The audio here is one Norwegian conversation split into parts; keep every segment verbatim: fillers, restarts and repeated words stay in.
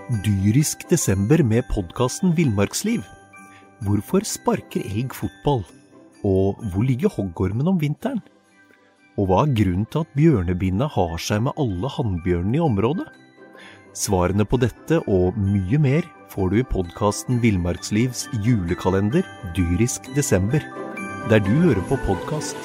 Dyrisk desember med podcasten Villmarksliv. Hvorfor sparker elg fotball? Og hvor ligger hoggormen om vinteren? Og hva er grunnen til at bjørnebinna har seg med alle hannbjørnene i området? Svarene på dette og mye mer får du i podcasten Villmarkslivs julekalender Dyrisk desember, der du hører på podcast.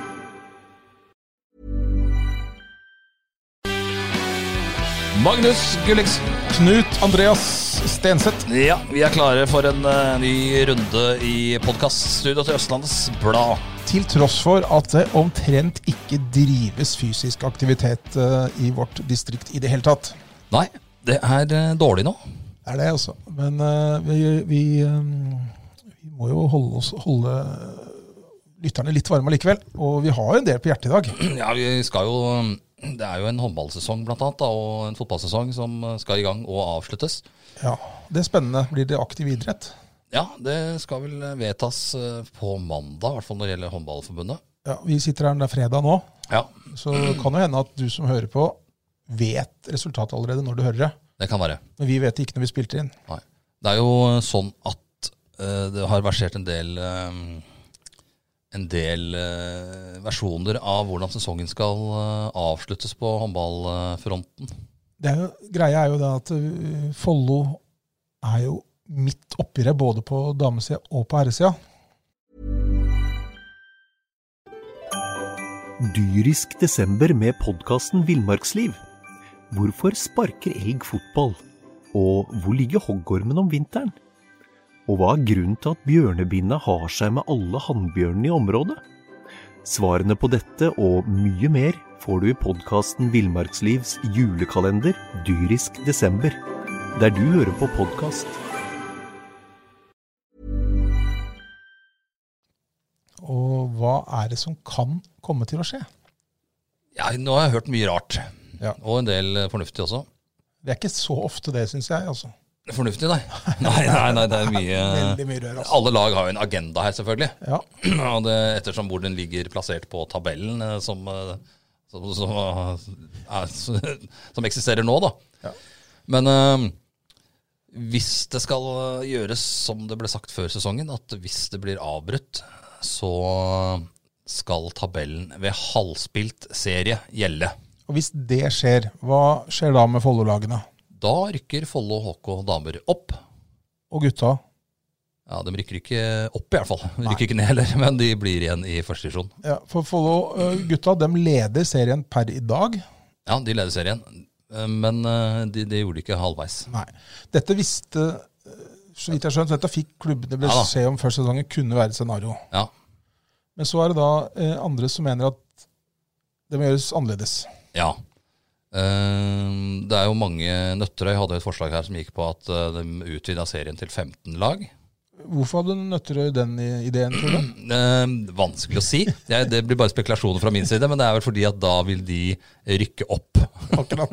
Magnus Gulliksen, Knut Andreas Stenseth. Ja, vi er klare for en uh, ny runde i podcaststudio til Østlandets Blad. Til tross for at det omtrent ikke drives fysisk aktivitet uh, i vårt distrikt i det hele tatt. Nei, det er uh, dårlig nå. Det er det også, men uh, vi, vi, um, vi må jo holde, oss, holde lytterne litt varme likevel, og vi har jo en del på hjertet i dag. Ja, vi skal jo... Det er jo en håndballsesong blant annet, da, og en fotballsesong som skal i gang og avsluttes. Ja, det er spennende. Blir det aktiv idrett? Ja, det skal vel vedtas på mandag, i hvert fall når det gjelder håndballforbundet. Ja, vi sitter her, det er fredag nå, ja. Så kan det hende at du som hører på vet resultatet allerede når du hører det. Det kan være. Men vi vet ikke når vi spilte inn. Nei. Det er jo sånn at uh, det har versert en del... Uh, en del uh, versjoner av hvordan sesongen skal uh, avsluttes på håndballfronten. Det er jo, greia er jo det at uh, Follo er jo midt oppi det, både på damesida og på herresida. Dyrisk desember med podcasten Villmarksliv. Hvorfor sparker elg fotball? Og hvor ligger hoggormen om vinteren? Og hva er grunnen til at bjørnebinna har seg med alle hannbjørnene i området? Svarene på dette og mye mer får du i podcasten Villmarkslivs julekalender Dyrisk desember, der du hører på podcast. Og hva er det som kan komme til å skje? Ja, nå har jeg hørt mye rart, ja. Og en del fornuftig også. Det er ikke så ofte det, synes jeg, altså. Fornuftig, nei. Nei, nei, nei, det er mye... Veldig mye rør, altså. Alle lag har jo en agenda her, selvfølgelig. Ja. Og det, ettersom hvor den ligger plassert på tabellen, som, som, som, er, som eksisterer nå, da. Ja. Men uh, hvis det skal gjøres som det ble sagt før sesongen, at hvis det blir avbrutt, så skal tabellen ved halvspilt serie gjelde. Og hvis det skjer, hva skjer da med Follo-lagene? Da rykker Follo H K damer opp. Og gutta? Ja, de rykker ikke opp i hvert fall. De rykker ikke ned heller, men de blir igjen i første divisjon. Ja, for Follo uh, gutta, de leder serien per i dag. Ja, de leder serien, men uh, de, de gjorde ikke halvveis. Nei. Dette visste, så vidt jeg skjønner, dette fikk klubbene beskjed ja, om første sesongen kunne være et scenario. Ja. Men så er det da uh, andre som mener at det må gjøres annerledes. Ja. Uh, det er jo mange Nøtterøy hadde et forslag her som gikk på at uh, de utvidet serien til femten lag. Hvorfor hadde Nøtterøy den ideen, tror du? Uh, vanskelig å si. Det, det blir bare spekulasjoner fra min side, men det er vel fordi at da vil de rykke opp. Akkurat.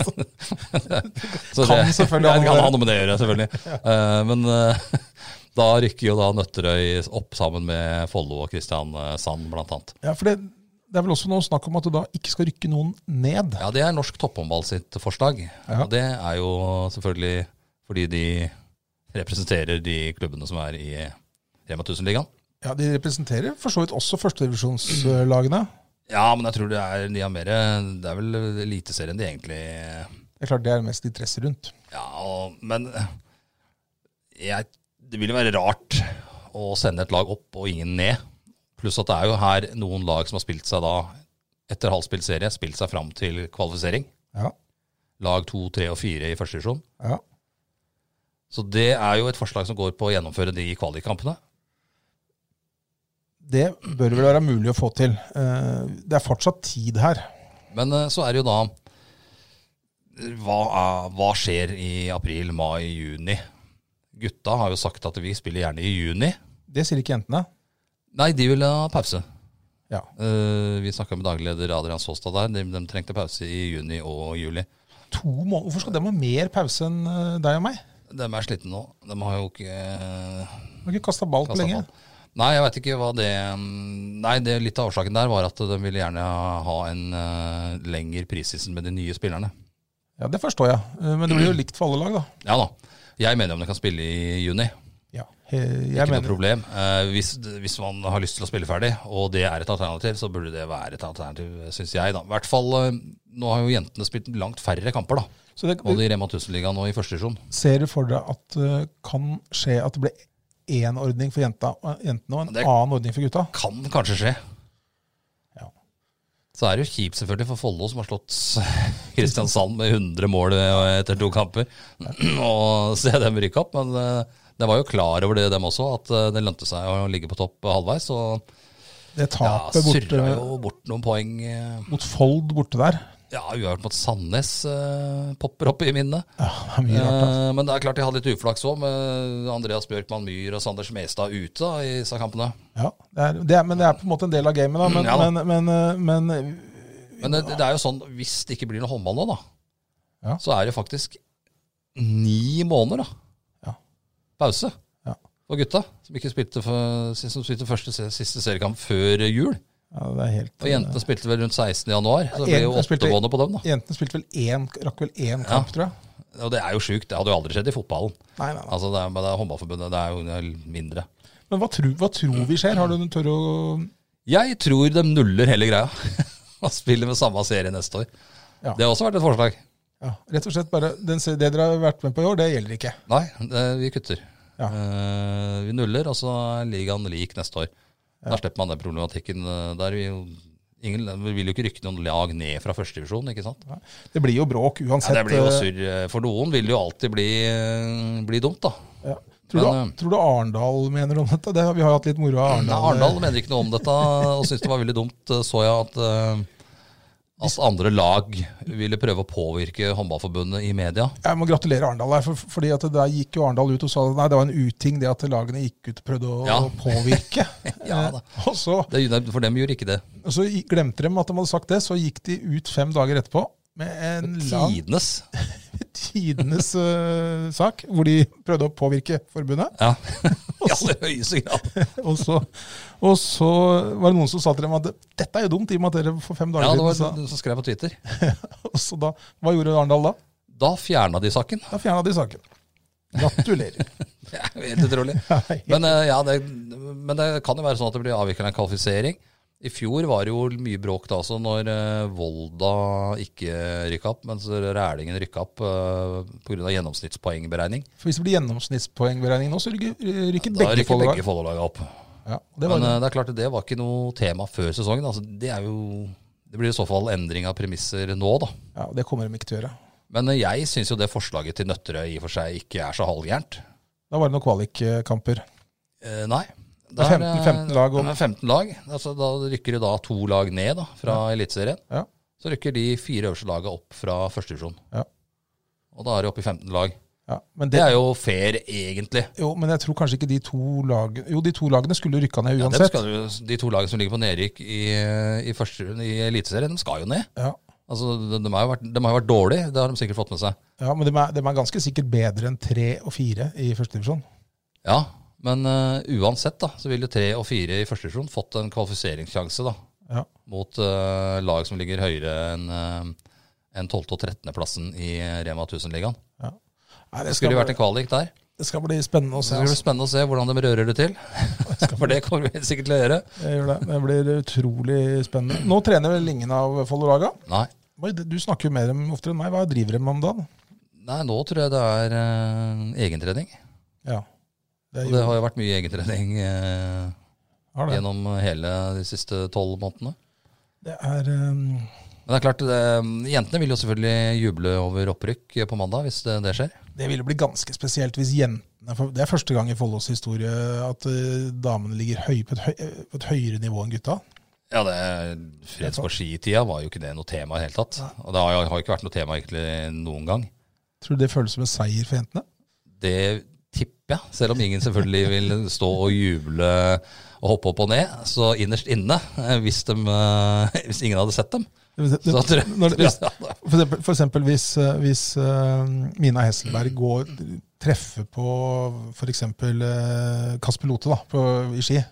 Så kan det, selvfølgelig ja, det kan ha noe med det å gjøre, selvfølgelig. ja. uh, Men uh, da rykker jo da Nøtterøy opp sammen med Follo og Kristiansand blant annet. Ja, for det Det er vel også noe snakk om at du da ikke skal rykke noen ned. Ja, det er norsk topphåndball sitt forslag. Ja. Og det er jo selvfølgelig fordi de representerer de klubbene som er i Rema tusen-ligaen. Ja, de representerer for så vidt også førstedivisjonslagene. Ja, men jeg tror det er, de er mer, det er vel eliteserien de egentlig... Det er klart det er mest interesse rundt. Ja, og, men jeg, det vil jo være rart å sende et lag opp og ingen ned. Pluss at det er jo her noen lag som har spilt seg da, etter halvspilt serie, spilt seg fram til kvalifisering. Ja. Lag to, tre og fire i første divisjon. Ja. Så det er jo et forslag som går på å gjennomføre de kvalikkampene. Det bør vel være mulig å få til. Det er fortsatt tid her. Men så er det jo da, hva, er, hva skjer i april, mai, juni? Gutta har jo sagt at vi spiller gjerne i juni. Det sier ikke jentene. Nei, de vil ha pause. Ja. Uh, vi snakket med dagleder Adrian Såstad der. De, de trengte pause i juni og juli. To måneder? Hvorfor skal de ha mer pause enn deg og meg? De er slitne nå. De har jo ikke... Uh, de har ikke kastet ball på lenge. Ball. Nei, jeg vet ikke hva det... Nei, det, litt av årsaken der var at de ville gjerne ha en uh, lengre prissisen med de nye spillerne. Ja, det forstår jeg. Men det blir jo likt for alle lag, da. Ja da. Jeg mener om de kan spille i juni. Ja, jeg Ikke mener. noe problem. Eh, hvis, hvis man har lyst til å spille ferdig, og det er et alternativ, så burde det være et alternativ, synes jeg. Da. I hvert fall, eh, nå har jo jentene spilt langt færre kamper, da. Så det, Både i Rema tusen-ligaen og i første divisjon. ser du for deg at det uh, kan skje at det blir én ordning for jenta, jentene og en Det- annen ordning for gutta? Kan kanskje skje. Ja. Så er det jo kjipt selvfølgelig for Follo, som har slått Kristiansand med hundre mål etter to kamper, og se dem rykke opp, men eh, det var jo klar over det, dem også, at eh, det lønte seg å ligge på topp halvveis, og Det ja, tapet borte surra jo bort noen poeng. eh, mot Fold borte der. Ja, uavgjort mot Sandnes eh, popper opp i minnet. Ja, det er mye rart. Altså. Eh, men det er klart de hadde litt uflaks også, med Andreas Bjørkman Myhr og Sander Smestad ute da, i disse kampene. Ja, det er, det er, men det er på en måte en del av gamet, da. Men, Ja da. men, men, uh, men Men det, det er jo sånn, hvis det ikke blir noe håndball nå da, Ja. så er det faktisk ni måneder da, Ja. pause Ja. for gutta, som ikke spilte, for, som spilte første, siste seriekamp før jul. ja, det er helt... Og jentene spilte vel rundt sekstende januar, så det ble jo Jentene åtte spilte- måneder på dem da. Jentene spilte vel én, rakk vel én kamp, tror jeg. Og det er jo sjukt, det hadde jo aldri skjedd i fotballen. Nei, nei, nei. Altså det er, det er håndballforbundet, det er jo det er mindre. Men hva tror, hva tror vi skjer? Har du noen tør å... Jeg tror de nuller hele greia, og spiller med samme serie neste år. Ja. Det har også vært et forslag. Ja, rett og slett bare, den, se- det dere har vært med på i år, det gjelder ikke. Nei, det, vi kutter. Ja. Eh, vi nuller, og så er ligaen lik neste år. Da slipper man den problematikken. eh, Der vi, jo, ingen, vi vil jo ikke rykke noen lag ned fra første divisjon, ikke sant? Det blir jo bråk Ja, uansett. det blir jo eh, surr. eh, For noen vil det jo alltid bli, eh, bli dumt, da. Ja. Tror, Men, du, eh, tror du Arendal mener om dette? Det, har- vi har jo hatt litt moro av Nei, Arendal. Arendal mener ikke noe om dette, og syns det var veldig dumt. eh, Så jeg at, eh, at andre lag ville prøve å påvirke håndballforbundet i media. Jeg må gratulere Arendal her, for, fordi at der gikk jo Arendal ut og sa at nei, det var en uting det at lagene gikk ut og prøvde å Ja. påvirke. Ja da. Eh, og så, Det, for dem gjorde ikke det. og så i- glemte de at de hadde sagt det, så gikk de ut fem dager etterpå med en lang Tidenes. tidenes eh, sak, hvor de prøvde å påvirke forbundet. Ja, i aller høyeste grad. Og så, og så var det noen som sa til dem at dette er jo dumt, i og med at dere for fem dager Ja, det var siden noen som skrev på Twitter. sa. Og så da, hva gjorde Arendal da? Da fjerna de saken. Da fjerna de saken. Gratulerer. Det er jo helt utrolig. Men, eh, ja, det, men det kan jo være sånn at det blir avviklet en kvalifisering. I fjor var det jo mye bråk da også når eh, Volda ikke rykka opp, mens Rælingen rykka opp eh, på grunn av gjennomsnittspoengberegning. For hvis det blir gjennomsnittspoengberegning nå, så rykker, rykker Da begge rykker Follo-lag. begge Follo-laga opp. Ja, det var Men det. eh, det er klart at det var ikke noe tema før sesongen. Altså, det, er jo, det blir i så fall endring av premisser nå, da. Ja, det kommer de ikke til å gjøre. Men eh, jeg syns jo det forslaget til Nøtterøy i og for seg ikke er så halvgærent. Da var det noen kvalikkamper. Eh, nei. Det er femten, femten lag om. Det er femten lag. Altså, da rykker det da to lag ned da, fra Eliteserien. Ja. Så rykker de fire øverste lagene opp fra første divisjon. Ja. Og da er det oppe i femten lag. Ja, men Det det, er jo fair, egentlig. jo, men jeg tror kanskje ikke de to lagene Jo, de to lagene skulle rykka ned Ja, dem uansett. skal jo, de to lagene som ligger på nedrykk i, i, første, i Eliteserien, de skal jo ned. Ja, Altså, de, de, har jo vært, de har jo vært dårlige, det har de sikkert fått med seg. ja men de er, de er ganske sikkert bedre enn tre og fire i første divisjon. Ja, men uh, uansett da, så vil jo tre og fire i første divisjon fått en kvalifiseringssjanse da, Ja. mot uh, lag som ligger høyere enn uh, en tolvte og trettende plassen i Rema tusen-ligaen. Nei, Det det, skulle skal jo vært bli, en kvalik der. det skal bli spennende å Så se. det blir Altså. spennende å se hvordan de rører det til. For det kommer vi helt sikkert til å gjøre. Det, gjør det. det blir utrolig spennende. Nå trener vel ingen av Follo-laga. Nei. Oi, Du snakker jo med dem oftere enn meg. Hva driver de om dagen? Nei, nå tror jeg det er uh, egentrening. Ja, det er Og det har jo vært mye egentrening uh, har det. gjennom hele de siste tolv månedene. Det er um, Men det er klart, det, jentene vil jo selvfølgelig juble over opprykk på mandag, hvis det, det skjer. Det ville bli ganske spesielt hvis jentene for Det er første gang i Follos historie at uh, damene ligger høy, på, et høy, på et høyere nivå enn gutta. Ja, det Freds på ski-tida var jo ikke det noe tema i hele tatt. Og det har jo har ikke vært noe tema egentlig noen gang. Tror du det føles som en seier for jentene? Det tipper jeg, selv om ingen selvfølgelig vil stå og juble og hoppe opp og ned. Så innerst inne, hvis, de, hvis ingen hadde sett dem, Det, det, så tror jeg, når det, hvis, ja, for eksempel, for eksempel hvis, uh, hvis uh, Mina Hesselberg går treffer på for eksempel uh, Kasper Lote da, på, i ski.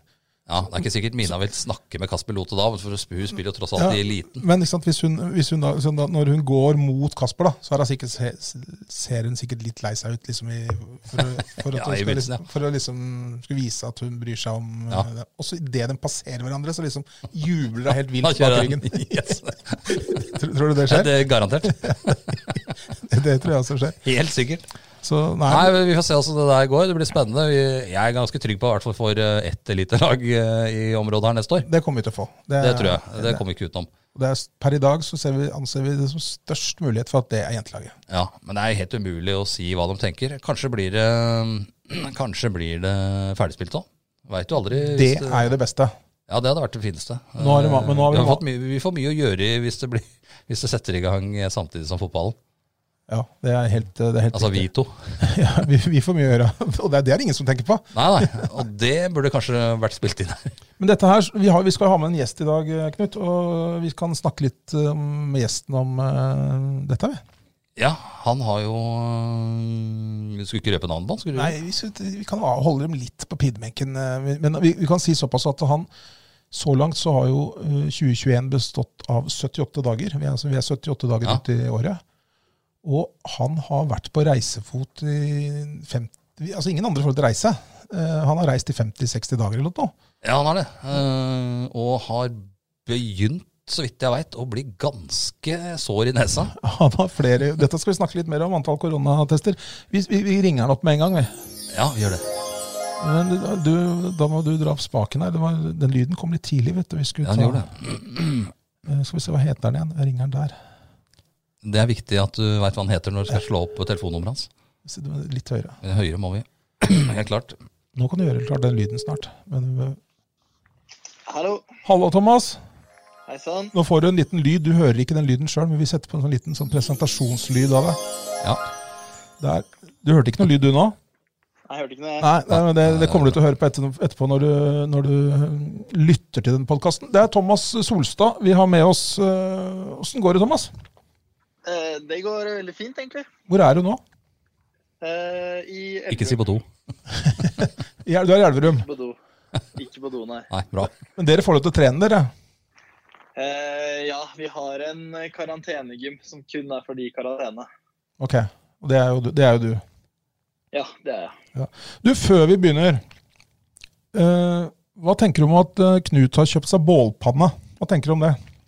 Ja, det er ikke sikkert Mina vil snakke med Kasper Lote da, for hun spiller jo tross alt Ja, i eliten. Men ikke sant, hvis hun, hvis hun da, sånn da, når hun går mot Kasper, da, så er hun sikkert, ser hun sikkert litt lei seg ut, liksom, i, for, å, for, at Ja, hun i skal, begynnelsen, liksom, for å liksom skulle vise at hun bryr seg om Ja. uh, det. Og så i det de passerer hverandre, så liksom jubler hun helt Da vilt bak kjører ryggen. den. Yes. tror, tror du det Ja, skjer? det er garantert. Det, det tror jeg også skjer. Helt sikkert. Så nei, Nei, vi får se hvordan det der går. Det blir spennende. Vi- Jeg er ganske trygg på, i hvert fall for eh, ett elitelag eh, i området her neste år. det kommer vi til å få. Det tror jeg. Det kommer vi ikke utenom. Det er, per i dag så ser vi, anser vi det som størst mulighet for at det er jentelaget. Ja, men det er helt umulig å si hva de tenker. Kanskje blir det, kanskje blir det ferdigspilt òg. Veit du aldri. Det hvis er jo det beste. Ja, det hadde vært det fineste. Nå er det ma- men nå har vi vi, har ma- fått mye, vi får mye å gjøre i hvis det, blir, hvis det setter i gang samtidig som fotballen. Ja, det er helt, det er helt Altså vi riktig. to. Ja, vi, vi får mye å gjøre, og det er, det er det ingen som tenker på. Nei, nei. Og det burde kanskje vært spilt inn her. Men dette her, vi, har, vi skal ha med en gjest i dag, Knut, og vi kan snakke litt um, med gjesten om uh, dette. Vi. Ja, han har jo øh, Du skulle ikke røpe navnet på han? Skulle du? Nei, vi, skal- vi kan holde dem litt på pinebenken, uh, men vi, vi kan si såpass at han, så langt så har jo uh, tjue tjueen bestått av syttiåtte dager. Vi er, altså, vi er syttiåtte dager Ja. ute i året. Og han har vært på reisefot i femti, altså ingen andre får til å reise. Uh, han har reist i femti seksti dager eller noe. Ja, han har det. Eh, og har begynt, så vidt jeg vet, å bli ganske sår i nesa. Han har flere, dette skal vi snakke litt mer om, antall koronatester. Vi, vi, vi ringer han opp med en gang. Vi. Ja, vi gjør det. Men du, du, da må du dra opp spaken her. Det var, den lyden kom litt tidlig, vet du. Vi skulle Ja, han ta, gjorde det. Eh, skal vi se, hva heter den igjen? Jeg ringer den der. Det er viktig at du vet hva han heter når du skal slå opp telefonnummeret hans. Så det var Litt høyere. Høyere må vi. Helt klart. Nå kan du gjøre klart den lyden snart. Men, eh, Hallo, hallo, Thomas. hei sann. Nå får du en liten lyd. Du hører ikke den lyden selv, men vi setter på en sånn liten sånn presentasjonslyd av det. Ja. Der. Du hørte ikke noe lyd du nå? Jeg hørte ikke noe. Nei, nei men det, det kommer du til å høre på etter, etterpå når du, når du lytter til den podcasten. Det er Thomas Solstad vi har med oss. øh, Hvordan går det, Thomas? Eh, det går veldig fint, egentlig. Hvor er du nå? Eh, I Ikke si på do. Ja, du er i Elverum. Ikke på do. Ikke på do, nei. Nei, bra. Men dere får lov til å trene dere? Eh, ja, vi har en karantenegym som kun er for de i karantene. Ok, og det er jo du. Det er jo du. Ja, det er jeg. Du, før vi begynner, øh, hva tenker du om at øh, Knut har kjøpt seg bålpanne? Hva tenker du om det?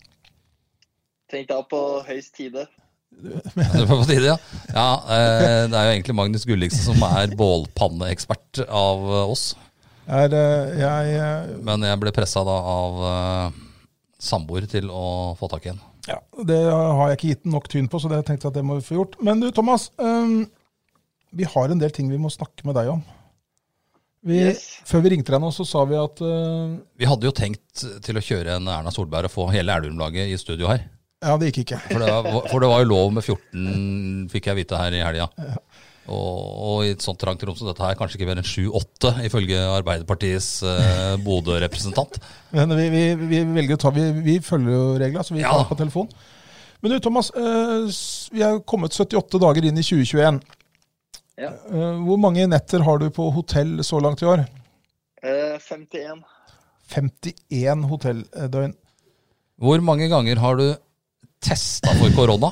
Tenkte jeg på høyst tide. Ja, det var på tide, ja. Ja, eh, det er jo egentlig Magnus Gulliksen som er bålpanneekspert av eh, oss. Er, øh, jeg, øh, Men jeg ble pressa da av uh, samboer til å få tak i en. ja, det har jeg ikke gitt den nok tyn på, så det tenkte jeg at det må vi få gjort. Men du, Thomas, øh, vi har en del ting vi må snakke med deg om. Vi, Yes. Før vi ringte deg nå, så sa vi at øh, Vi hadde jo tenkt til å kjøre en Erna Solberg og få hele Elverum-laget i studio her. ja, det gikk ikke. For det, var, for det var jo lov med fjorten, fikk jeg vite her i helga. Og, og i et sånt trangt rom som dette her, kanskje ikke mer enn sju åtte, ifølge Arbeiderpartiets eh, Bodø-representant. Men vi, vi, vi velger å ta, vi, vi følger jo reglene, så vi Ja. tar på telefon. Men du, Thomas, øh, s- vi er kommet syttiåtte dager inn i tjue tjueen. Ja. Øh, hvor mange netter har du på hotell så langt i år? Eh, femtien. femtien hotelldøgn. Hvor mange ganger har du testa for korona?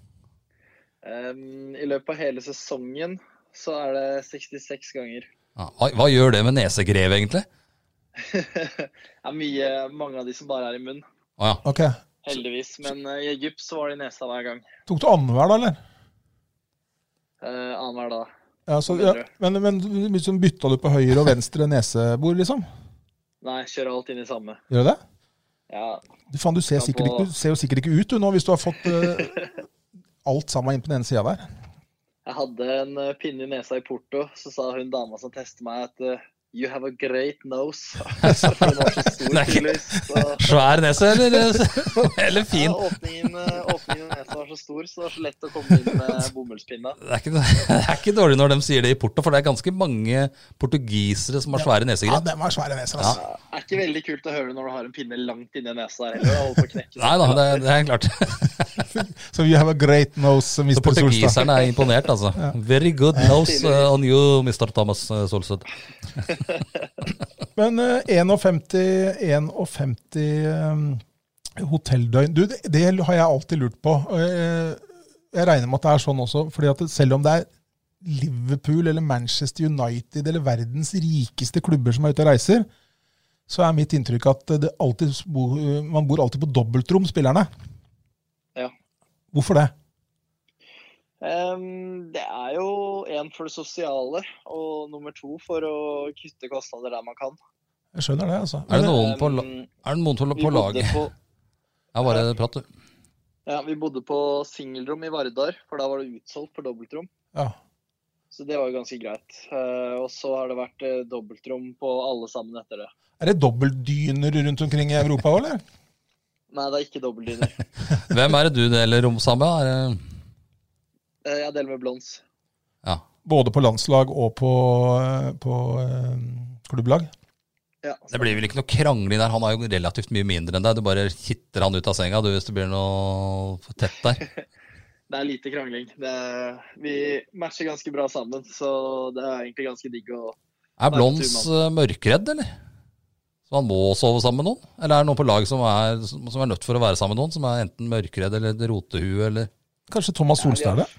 Um, I løpet av hele sesongen så er det sekstiseks ganger. Ja, hva, hva gjør det med nesegrev, egentlig? Det er mye, mange av de som bare er i munn. Å ja. Ok. Heldigvis. Men eh, i Egypt så var det i nesa hver gang. Tok du annenhver da, eller? Uh, Annenhver dag. Ja, så, ja, men, men liksom bytta du på høyre og venstre nesebor, liksom? Nei, kjører alt inn i samme. Gjør du det? Ja, Du, faen, du, ser Ja, sikkert på- ikke, du ser jo sikkert ikke ut du nå, hvis du har fått øh, alt sammen inn på den ene sida der. jeg hadde en eh, pinne i nesa i Porto, så sa hun dama som testet meg at eh, you have a great nose. Så for den var så stor, Det er ikke- tydeligvis. Så, Svær nese, eller, eller ja, fin? åpningen, eh, åpningen i nesa var så stor, så det var så lett å komme inn med bomullspinna. Det er, ikke, det er ikke dårlig når de sier det i Porto, for det er ganske mange portugisere som har svære Ja, nesegrev. den var svære neser, altså. Det er ikke veldig kult å høre når du har en pinne langt inni nesa der heller. Jeg holder på å knekke. Nei da, det, det er klart. So you have a great nose, Så mister Solstad. portugiserne er imponert, altså. Very good nose uh, on you, mister Thomas uh, Solsød. Men uh, femtién, femtién um, hotelldøgn, du, det, det har jeg alltid lurt på. Uh, jeg regner med at det er sånn også, fordi at selv om det er Liverpool eller Manchester United eller verdens rikeste klubber som er ute og reiser, så er mitt inntrykk at det alltid, man bor alltid på dobbeltrom, spillerne. Ja. Hvorfor det? Um, det er jo en for det sosiale, og nummer to for å kutte kostnader der man kan. Jeg skjønner det, altså. Er det noen på, la- er det noen på, på laget? På, ja, bare prat du. ja, vi bodde på singelrom i Vardar, for da var det utsolgt for dobbeltrom. Ja. Så det var jo ganske greit. Uh, og så har det vært uh, dobbeltrom på alle sammen etter det. Er det dobbeltdyner rundt omkring i Europa, eller? Nei, det er ikke dobbeltdyner. Hvem er det du deler rom sammen med? Er det... uh, jeg deler med Blons. Ja. Både på landslag og på, på uh, klubblag? Ja, det blir vel ikke noe krangling der. Han er jo relativt mye mindre enn deg. Du bare hitter han ut av senga du, hvis det blir noe for tett der. Det er lite krangling. Det er, vi matcher ganske bra sammen, så det er egentlig ganske digg å... Er Blons mørkredd, eller? Så han må sove sammen med noen? Eller er det noen på lag som er, som er nødt for å være sammen med noen, som er enten mørkredd eller et rotehue, eller? Kanskje Thomas Solstad, det?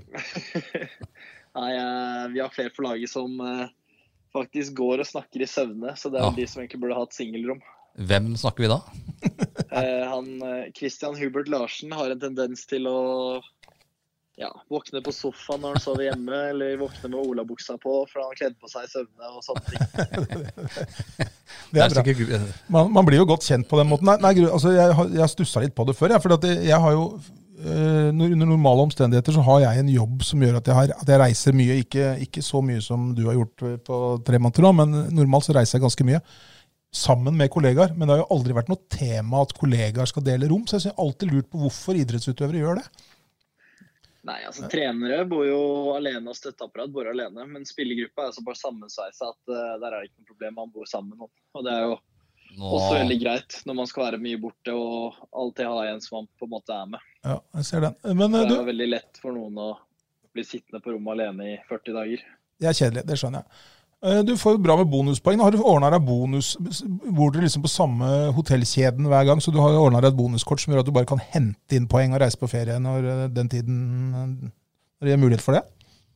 Nei, vi har flere på laget som uh, faktisk går og snakker i søvne, så det er Ja. de som egentlig burde ha et singelrom. Hvem snakker vi da? Eh, han, eh, Christian Hubert Larsen har en tendens til å ja, våkne på sofaen når han sover hjemme, eller våkne med olabuksa på, for han har kledd på seg i søvne og sånne ting. Det er bra. Man, man blir jo godt kjent på den måten. Nei, nei altså jeg, har- jeg stusset litt på det før, ja, for at jeg, jeg har jo, eh, når- under normale omstendigheter så har jeg en jobb som gjør at jeg, har, at jeg reiser mye, ikke, ikke så mye som du har gjort på tre måneder nå, men normalt så reiser jeg ganske mye. Sammen med kollegaer, men det har jo aldri vært noe tema at kollegaer skal dele rom, så jeg har alltid lurt på hvorfor idrettsutøvere gjør det. Nei, altså trenere bor jo alene, og støtteapparat bor alene, men spillergruppa er så bare sammensveisa at uh, der er det ikke noe problem, man bor sammen med noen. Og det er jo Nå... også veldig greit når man skal være mye borte og alltid ha en som man på en måte er med. Ja, jeg ser den. Men Det eh, er du, jo veldig lett for noen å bli sittende på rommet alene i førti dager. det er kjedelig, det skjønner jeg. Eh, Du får jo bra med bonuspoeng. Har du ordnet deg bonus, bor dere liksom på samme hotellkjeden hver gang, så du har ordnet deg et bonuskort som gjør at du bare kan hente inn poeng og reise på ferie når eh, den tiden, når det er mulighet for det?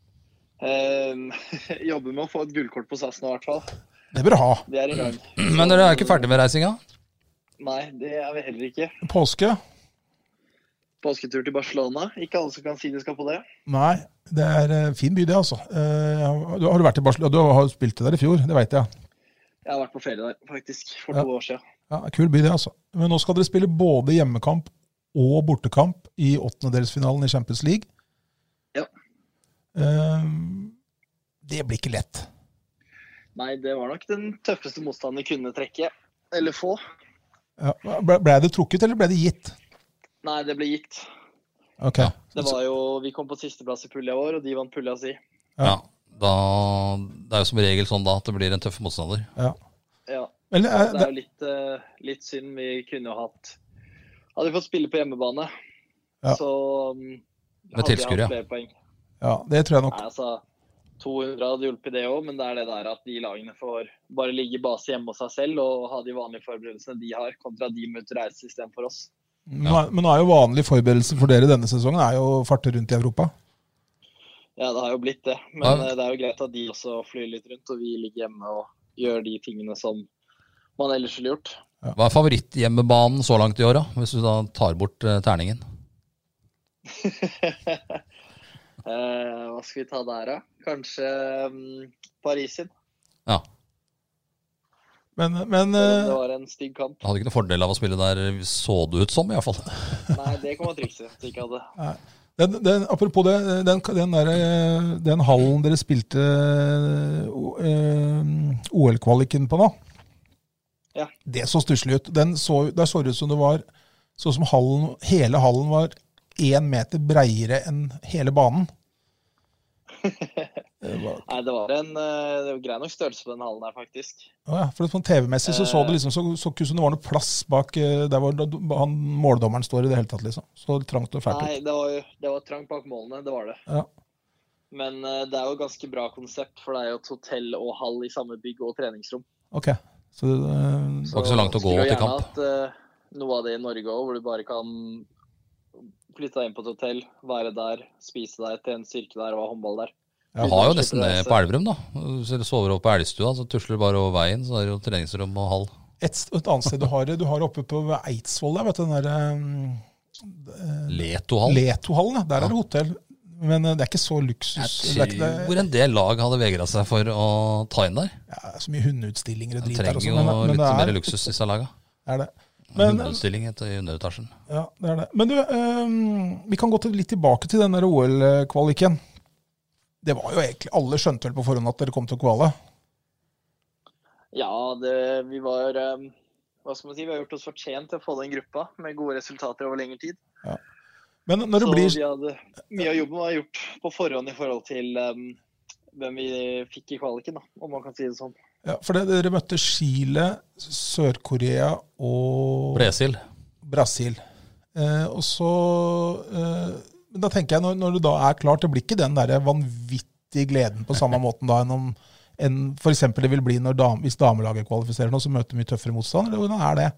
Uh, jobber med å få et gullkort på S A S nå i hvert fall. Det bør du ha. Vi er i gang. Men dere er ikke ferdig med reisinga? Nei, det er vi heller ikke. Påske? Påsketur til Barcelona. Ikke alle som kan si de skal på det. Nei, det er en fin by det, altså. Eh, du, har du vært i Barcelona? Du har spilt det der i fjor, det vet jeg. Jeg har vært på ferie der, faktisk, for Ja. to år siden. Ja, kul by det, altså. Men nå skal dere spille både hjemmekamp og bortekamp i åttendedelsfinalen i Champions League. Ja. Eh, det blir ikke lett. Nei, det var nok den tøffeste motstanden vi kunne trekke. Eller få. Ja. Ble, ble det trukket, eller ble det gitt? Nei, det ble gitt. Ok. Ja. Det var jo, vi kom på sisteplass i pulja vår, og de vant pulja si. Ja. Da, det er jo som regel sånn da at det blir en tøff motstander. Ja. Ja, Men, det eh, er jo litt, eh, litt synd. Vi kunne jo hatt Hadde vi fått spille på hjemmebane, Ja. så um, Med tilskuere, ja. hatt flere poeng. ja, det tror jeg nok. Nei, altså, to hundre hadde hjulpet det òg, men det er det der at de lagene får bare ligge i base hjemme hos seg selv og ha de vanlige forberedelsene de har, kontra de må ut reise istedenfor oss. Men, men nå er jo vanlig forberedelse for dere denne sesongen er jo å farte rundt i Europa. Ja, det har jo blitt det. Men Ja. eh, det er jo greit at de også flyr litt rundt, og vi ligger hjemme og gjør de tingene som man ellers ville gjort. Hva er favoritthjemmebanen så langt i år, da? Hvis du da tar bort eh, terningen? Eh, hva skal vi ta der, da? Kanskje um, Paris sin. Ja. Men, men Selv om eh, det var en stygg kamp. Jeg hadde ikke noe fordel av å spille der, så det ut som, i hvert fall. Nei, det kan man trikse. Så ikke hadde. den, den, apropos det, den, den, der, eh, den hallen dere spilte eh, O L-kvaliken på nå, Ja. det så stusslig ut. Den så, der så det ut som det var, så som hallen, hele hallen var én meter breiere enn hele banen. Det var, Nei, det var en eh, det var grei nok størrelse på den hallen her, faktisk. Å ja, for sånn T V-messig så så det liksom så, så ikke ut som det var noe plass bak eh, der hvor da- han, måldommeren står i det hele tatt, liksom. Så trangt og fælt ut. Nei, det var, jo- det var trangt bak målene, det var det. Ja. Men uh, det er jo et ganske bra konsept, for det er jo et hotell og hall i samme bygg og treningsrom. Ok. Så, uh, det var ikke så langt å gå til kamp. At, uh, noe av det i Norge også, hvor du bare kan flytte deg inn på et hotell, være der, spise der, trene styrke der og ha håndball der. Ja. Du har jo nesten det på Elverum da. Så du sover opp på Elgstua, så tusler du bare over veien, så er det jo treningsrom og hall. Et, et annet sted du har det, du har oppe på Eidsvoll der, vet du, den der... Um, Letohallen. Letohallen, der er det hotell. Men det er ikke så luksus. Jeg tror det... en del lag hadde vegret seg for å ta inn der. Ja, så mye hundeutstillinger og drit der. Det trenger jo litt er... mer luksus i disse laget. Er det. Men, hundeutstilling etter underetasjen. Ja, det er det. Men du, um, vi kan gå til, litt tilbake til den der O L-kvaliken. Det var jo egentlig, alle skjønte vel på forhånd at dere kom til å kvale? Ja, det, vi var, um, hva skal man si, vi har gjort oss fortjent til å få den gruppa med gode resultater over lengre tid. Ja. Men når så det blir... vi hadde, mye av jobben var gjort på forhånd i forhold til um, hvem vi fikk i kvaliken, da, om man kan si det sånn. Ja, for det, dere møtte Chile, Sør-Korea og... Brasil. Brasil. Eh, og så... Eh, da tenker jeg, når, når det da er klart, det blir ikke den der vanvittige gleden på samme måten da, enn om enn for eksempel det vil bli når dam, hvis damelaget kvalifiserer nå, så møter mye tøffere motstand, eller hvordan er det?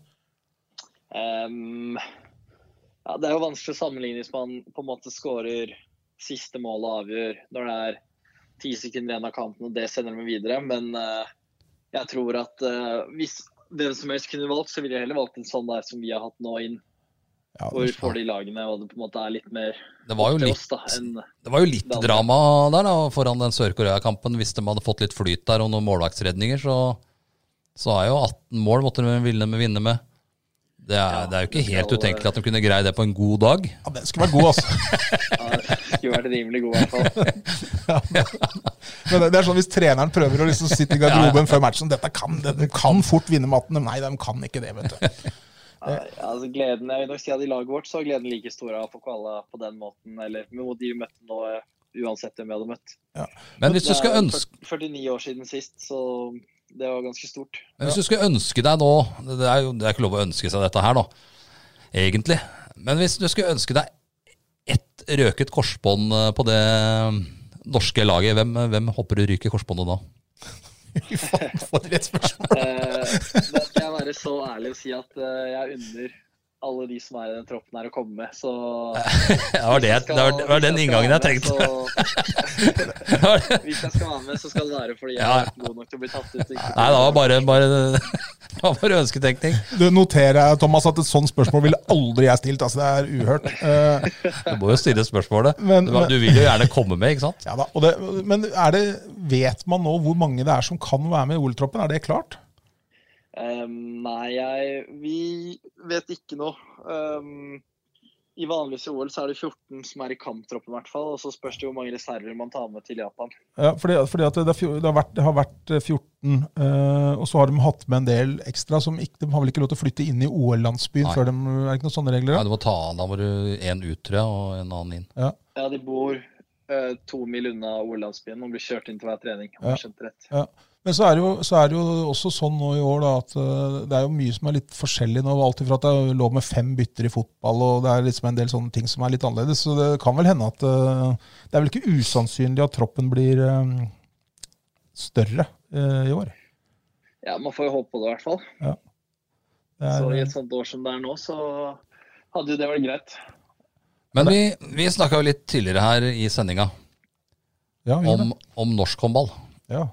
Um... Ja, det er jo vanskelig å sammenligne hvis man på en måte skårer siste mål og avgjør når det er ti sekunder igjen av kampen, og det sender dem videre. Men uh, jeg tror at uh, hvis den som helst kunne valgt, så ville jeg heller valgt en sånn der som vi har hatt nå inn. Ja, hvor vi får de lagene, og det på en måte er litt mer det var jo litt, oss, da, enn det var jo litt drama der da, foran den Sør-Korea-kampen. Hvis de hadde fått litt flyt der og noen målvaktsredninger, så, så er jo atten mål måtte de vinne med, vinne med. Det er, ja, det er jo ikke helt utenkelig at de kunne greie det på en god dag. Ja, den skulle være god, altså. Ja, det skulle vært rimelig god, i hvert fall. Ja, men det er sånn hvis treneren prøver å liksom sitte i garderoben før matchen, dette kan, de kan fort vinne med atten. Nei, de kan ikke det, vet du. Ja, altså gleden, jeg vil nok si at i laget vårt så er gleden like stor av å få kvala på den måten, eller med de vi møtte nå, uansett hvem vi hadde møtt. Ja. Men hvis du skal ønske... førtini år siden sist, så... Det var ganske stort. Men hvis du skulle ønske deg nå, det er jo det er ikke lov å ønske seg dette her da, egentlig. Men hvis du skulle ønske deg ett røket korsbånd på det norske laget, hvem, hvem håper du ryker korsbåndet da? For et spørsmål. eh, da skal jeg være så ærlig å si at uh, jeg unner alle de som er i den troppen her å komme med, så... det var, det, skal, det var, det var den inngangen jeg tenkte. Så, hvis jeg skal være med, så skal det være fordi jeg er god nok til å bli tatt ut. Nei, det var bare, bare, det var bare ønsketenkning. Du noterer, Thomas, at et sånt spørsmål ville aldri jeg stilt, altså det er uhørt. Uh, du må jo stille spørsmålet. Men, du, du vil jo gjerne komme med, ikke sant? Ja da, og det, men er det, vet man nå hvor mange det er som kan være med i O L-troppen? Er det klart? Um, nei, jeg, vi vet ikke noe. Um, I vanligvis i O L så er det fjorten som er i kamptroppen i hvert fall, og så spørs det hvor mange reserver man tar med til Japan. Ja, fordi, fordi at det, det, har vært, det har vært fjorten, uh, og så har de hatt med en del ekstra som ikke, de har vel ikke lov til å flytte inn i O L-landsbyen før de, er det ikke noen sånne regler? Nei, du må ta, da må du en ut, tror jeg, og en annen inn. Ja, ja de bor uh, to mil unna O L-landsbyen og blir kjørt inn til hver trening, om ja. jeg skjønte rett. Ja. Men så er, det jo, så er det jo også sånn nå i år da, at uh, det er jo mye som er litt forskjellig nå, alltid fra at det er lov med fem bytter i fotball, og det er liksom en del sånne ting som er litt annerledes, så det kan vel hende at uh, det er vel ikke usannsynlig at troppen blir um, større uh, i år. Ja, man får jo håpe på det i hvert fall. Ja. Det er, så i et sånt år som det er nå, så hadde jo det vært greit. Men vi, vi snakket jo litt tidligere her i sendinga ja, om, om norsk håndball. Ja.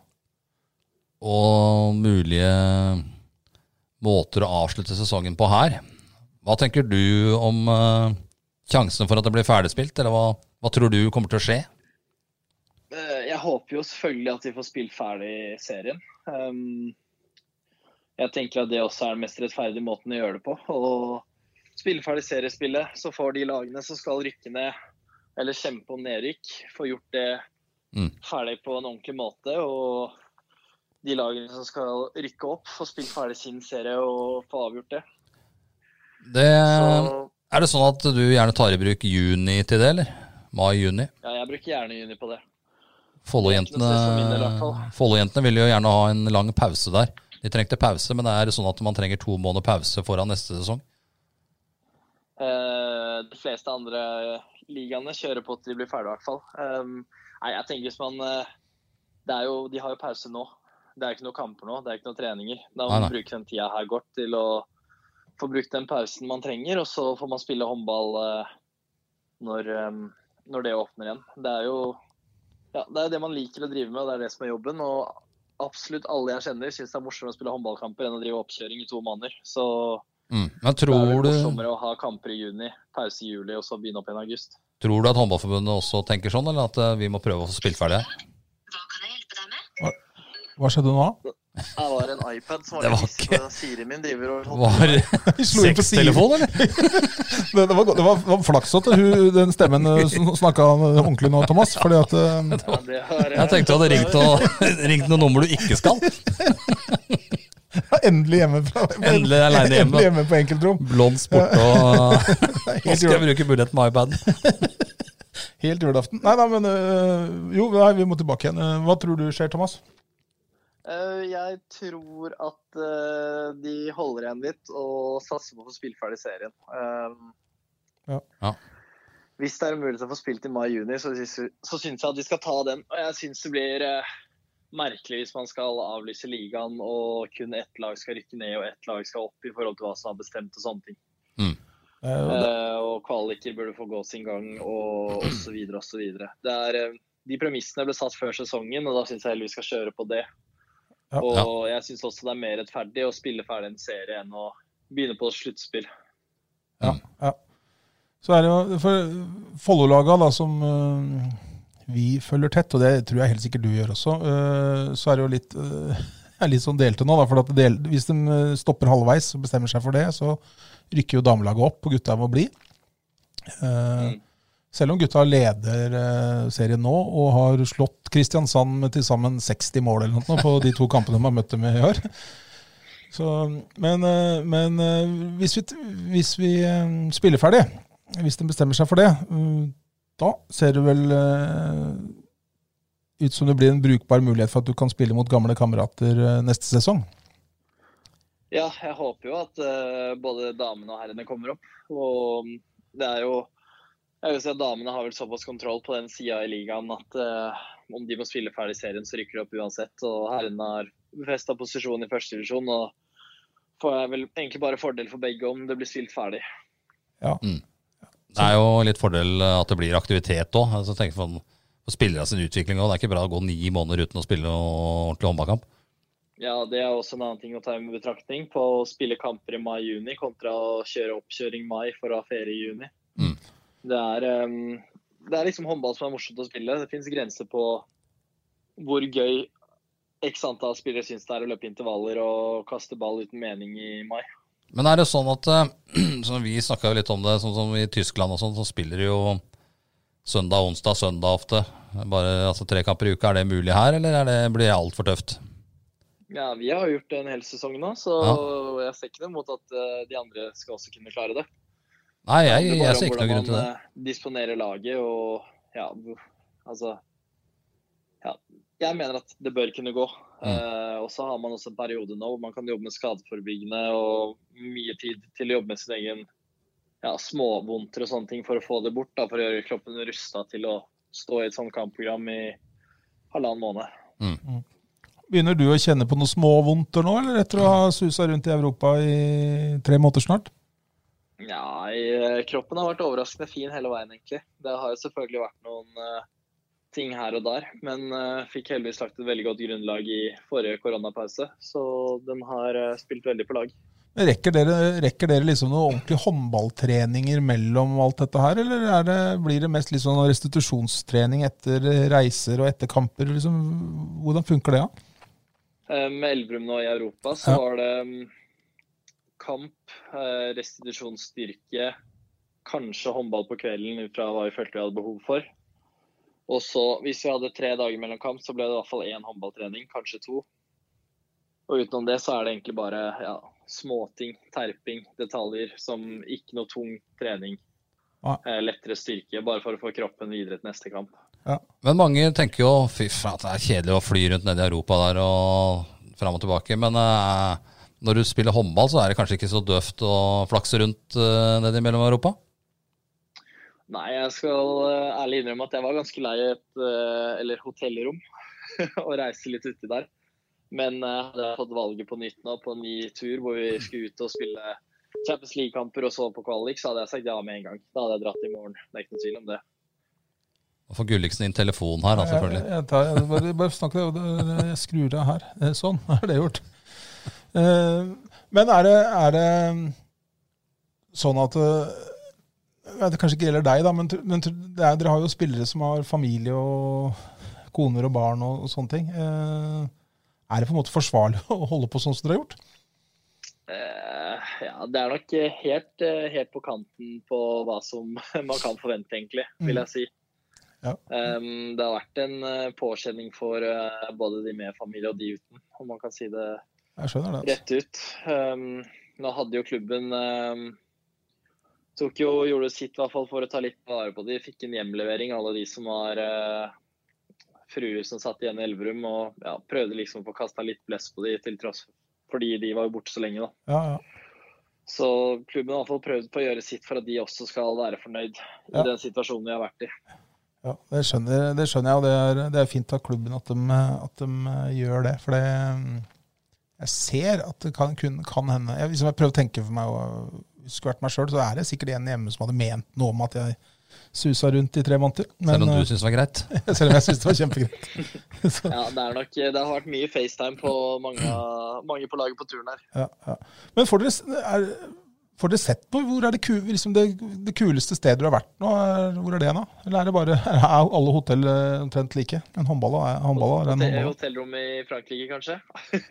Og mulige måter å avslutte sesongen på her. Hva tenker du om uh, sjansen for at det blir ferdigspilt, eller hva, hva tror du kommer til å skje? Jeg håper jo selvfølgelig at vi får spilt ferdig serien. Um, jeg tenker at det også er den mest rettferdige måten å gjøre det på. Og spille ferdig seriespillet, så får de lagene som skal rykke ned, eller kjempe om nedrykk, få gjort det mm. ferdig på en ordentlig måte, og de lagene som skal rykke opp, få spilt ferdig sin serie og få avgjort det. det så, er det sånn at du gjerne tar i bruk juni til det, eller? Mai-juni? Ja, jeg bruker gjerne juni på det. Follo-jentene Follo-jentene vil jo gjerne ha en lang pause der. De trengte pause, men det er sånn at man trenger to måneder pause foran neste sesong? Eh, de fleste andre ligaene kjører på at de blir ferdig i hvert fall. Um, Nei, jeg tenker hvis man det er jo, De har jo pause nå. Det er ikke noen kamper nå, det er ikke noen treninger. Da må man bruke den tida her godt til å få brukt den pausen man trenger, og så får man spille håndball når, når det åpner igjen. Det er jo ja, det, er det man liker å drive med, og det er det som er jobben. Og absolutt alle jeg kjenner synes det er morsommere å spille håndballkamper enn å drive oppkjøring i to måneder. Så mm. Men tror det er du... morsommere å ha kamper i juni, pause i juli, og så begynne opp igjen i august. Tror du at håndballforbundet også tenker sånn, eller at vi må prøve å få spilt ferdig her? Hva kan jeg hjelpe deg med? Hva, hva skjedde nå? Det var en iPad som var, det var litt ikke... Siri min driver og... Var det sextelefon, eller? det, det, var, det var, var flaks at hun, den stemmen som snakket ordentlig nå, Thomas, fordi at... Uh... Ja, det var, jeg tenkte du hadde ringt, og, ringt noen nummer du ikke skal. Endelig hjemme, fra, endelig, alene hjemme. Endelig hjemme på enkeltrom. Blond sport, og nå skal jeg bruke muligheten med iPaden. Helt julaften. Nei, nei, men øh, jo, nei, vi må tilbake igjen. Hva tror du skjer, Thomas? Uh, jeg tror at uh, de holder igjen litt og satser på å få spilt ferdig serien. Um, ja. Ja. Hvis det er mulig til å få spilt i mai-juni, så, så synes jeg at de skal ta den. Og jeg synes det blir uh, merkelig hvis man skal avlyse ligaen og kun ett lag skal rykke ned og ett lag skal opp i forhold til hva som er bestemt og sånne ting. Mm. Uh, og kvaliker burde få gå sin gang og, og så videre og så videre. Det er, uh, de premissene ble satt før sesongen, og da synes jeg heller vi skal kjøre på det. Ja. Og jeg synes også det er mer rettferdig å spille ferdig en serie enn å begynne på sluttspill. Ja, ja. Så er det jo for Follo-laget da, som uh, vi følger tett, og det tror jeg helt sikkert du gjør også, uh, så er det jo litt, uh, er litt sånn delte nå, da, for at del, hvis de stopper halvveis og bestemmer seg for det, så rykker jo damelaget opp, og gutta må bli. Uh, mm. Selv om gutta leder uh, serien nå, og har slått Kristiansand med til sammen seksti mål eller noe på de to kampene de har møtt dem med i år. Så, men uh, men uh, hvis vi, hvis vi uh, spiller ferdig, hvis de bestemmer seg for det, uh, da ser det vel uh, ut som det blir en brukbar mulighet for at du kan spille mot gamle kamerater uh, neste sesong. Ja, jeg håper jo at uh, både damene og herrene kommer opp, og det er jo Jeg vil si at damene har vel såpass kontroll på den siden i ligaen at uh, om de må spille ferdig serien, så rykker de opp uansett. Og herrene har befestet posisjon i første divisjon, og får jeg vel egentlig bare fordel for begge om det blir spilt ferdig. Ja. Mm. Det er jo litt fordel at det blir aktivitet også. Altså, tenk for, for spillere sin utvikling også. Det er ikke bra å gå ni måneder uten å spille noe ordentlig håndballkamp. Ja, det er også en annen ting å ta med betraktning på å spille kamper i mai-juni kontra å kjøre oppkjøring mai for å ha ferie i juni. Mm. Det er, um, det er liksom håndball som er morsomt å spille. Det finnes grenser på hvor gøy x antall spillere synes det er å løpe intervaller og kaste ball uten mening i mai. Men er det sånn at, så vi snakket jo litt om det, sånn som i Tyskland og sånn, så spiller jo søndag, onsdag, søndag ofte. Bare altså, tre kamper i uka. Er det mulig her, eller er det, blir det alt for tøft? Ja, vi har gjort det en hel sesong nå, så ja. Jeg ser ikke det mot at uh, de andre skal også kunne klare det. Nei, jeg, jeg, jeg ser ikke noe grunn til det. Hvordan man disponerer laget, og ja, altså, ja, jeg mener at det bør kunne gå. Mm. Uh, og så har man også en periode nå hvor man kan jobbe med skadeforebyggende og mye tid til å jobbe med sin egen ja, småvondter og sånne ting for å få det bort, da, for å gjøre kroppen rustet til å stå i et sånt kampprogram i halvannen måned. Mm. Begynner du å kjenne på noen småvondter nå, eller etter å ha suset rundt i Europa i tre måneder snart? Ja, kroppen har vært overraskende fin hele veien egentlig. Det har jo selvfølgelig vært noen uh, ting her og der, men uh, fikk heldigvis lagt et veldig godt grunnlag i forrige koronapause, så den har uh, spilt veldig på lag. Rekker dere, rekker dere liksom noen ordentlige håndballtreninger mellom alt dette her, eller er det, blir det mest liksom restitusjonstrening etter reiser og etter kamper? Liksom, hvordan funker det, ja? Uh, med Elverum nå i Europa så ja. var det um, kamp, restitusjonsstyrke, kanskje håndball på kvelden ut fra hva vi følte vi hadde behov for. Og så, hvis vi hadde tre dager mellom kamp, så ble det i hvert fall én håndballtrening, kanskje to. Og utenom det så er det egentlig bare ja, småting, terping, detaljer, som ikke noe tung trening. Ja. Lettere styrke, bare for å få kroppen videre til neste kamp. Ja. Men mange tenker jo, fy faen, det er kjedelig å fly rundt ned i Europa der og frem og tilbake, men uh, når du spiller håndball, så er det kanskje ikke så døft å flakse rundt uh, nede i mellom Europa? Nei, jeg skal uh, ærlig innrømme at jeg var ganske lei et uh, eller hotellrom og reise litt uti der. Men uh, hadde jeg fått valget på nytt nå på en ny tur hvor vi skulle ut og spille Champions League-kamper og så på kvalik, så hadde jeg sagt ja med en gang. Da hadde jeg dratt i morgen, det er ikke noe tvil om det. Og for Gulliksen din telefon her, da, selvfølgelig. Jeg, jeg, tar, jeg bare, bare snakk det, jeg skrur det her. Sånn, er det gjort. Uh, men er det, er det sånn at det kanskje ikke gjelder deg, da, men, men det er, dere har jo spillere som har familie og koner og barn og, og sånne ting. Uh, er det på en måte forsvarlig å holde på sånn som dere har gjort? Uh, ja, det er nok helt, helt på kanten på hva som man kan forvente, egentlig, vil jeg si. Ja. Um, det har vært en uh, påkjenning for uh, både de med familie og de uten, om man kan si det, jeg skjønner det, altså. Rett ut. Um, nå hadde jo klubben um, tok jo, gjorde sitt i hvert fall for å ta litt vare på de, fikk en hjemlevering, alle de som var uh, fruer som satt igjen i Elverum, og ja, prøvde liksom å få kastet litt bless på de til tross, fordi de var jo borte så lenge da. Ja, ja. Så klubben har i hvert fall prøvd på å gjøre sitt for at de også skal være fornøyd i ja. Den situasjonen vi har vært i. Ja, det skjønner, det skjønner jeg, og det er, det er fint av klubben at de, at de gjør det, for det, jeg ser at det kan, kan hende. Jeg, hvis jeg prøver å tenke for meg, og hvis det skulle vært meg selv, så er det sikkert en hjemme som hadde ment noe om at jeg susa rundt i tre måneder. Men, selv om du synes det var greit? Selv om jeg synes det var kjempegreit. Ja, det er nok, det har vært mye FaceTime på mange, mange på laget på turen her. Ja, ja. Men får dere... Er, Får dere sett på hvor er det, liksom det, det kuleste stedet du har vært nå? Hvor er det nå? Eller er det bare er alle hotell omtrent like? En håndball er, håndball er en håndball. Hotellrom i Frankrike, kanskje?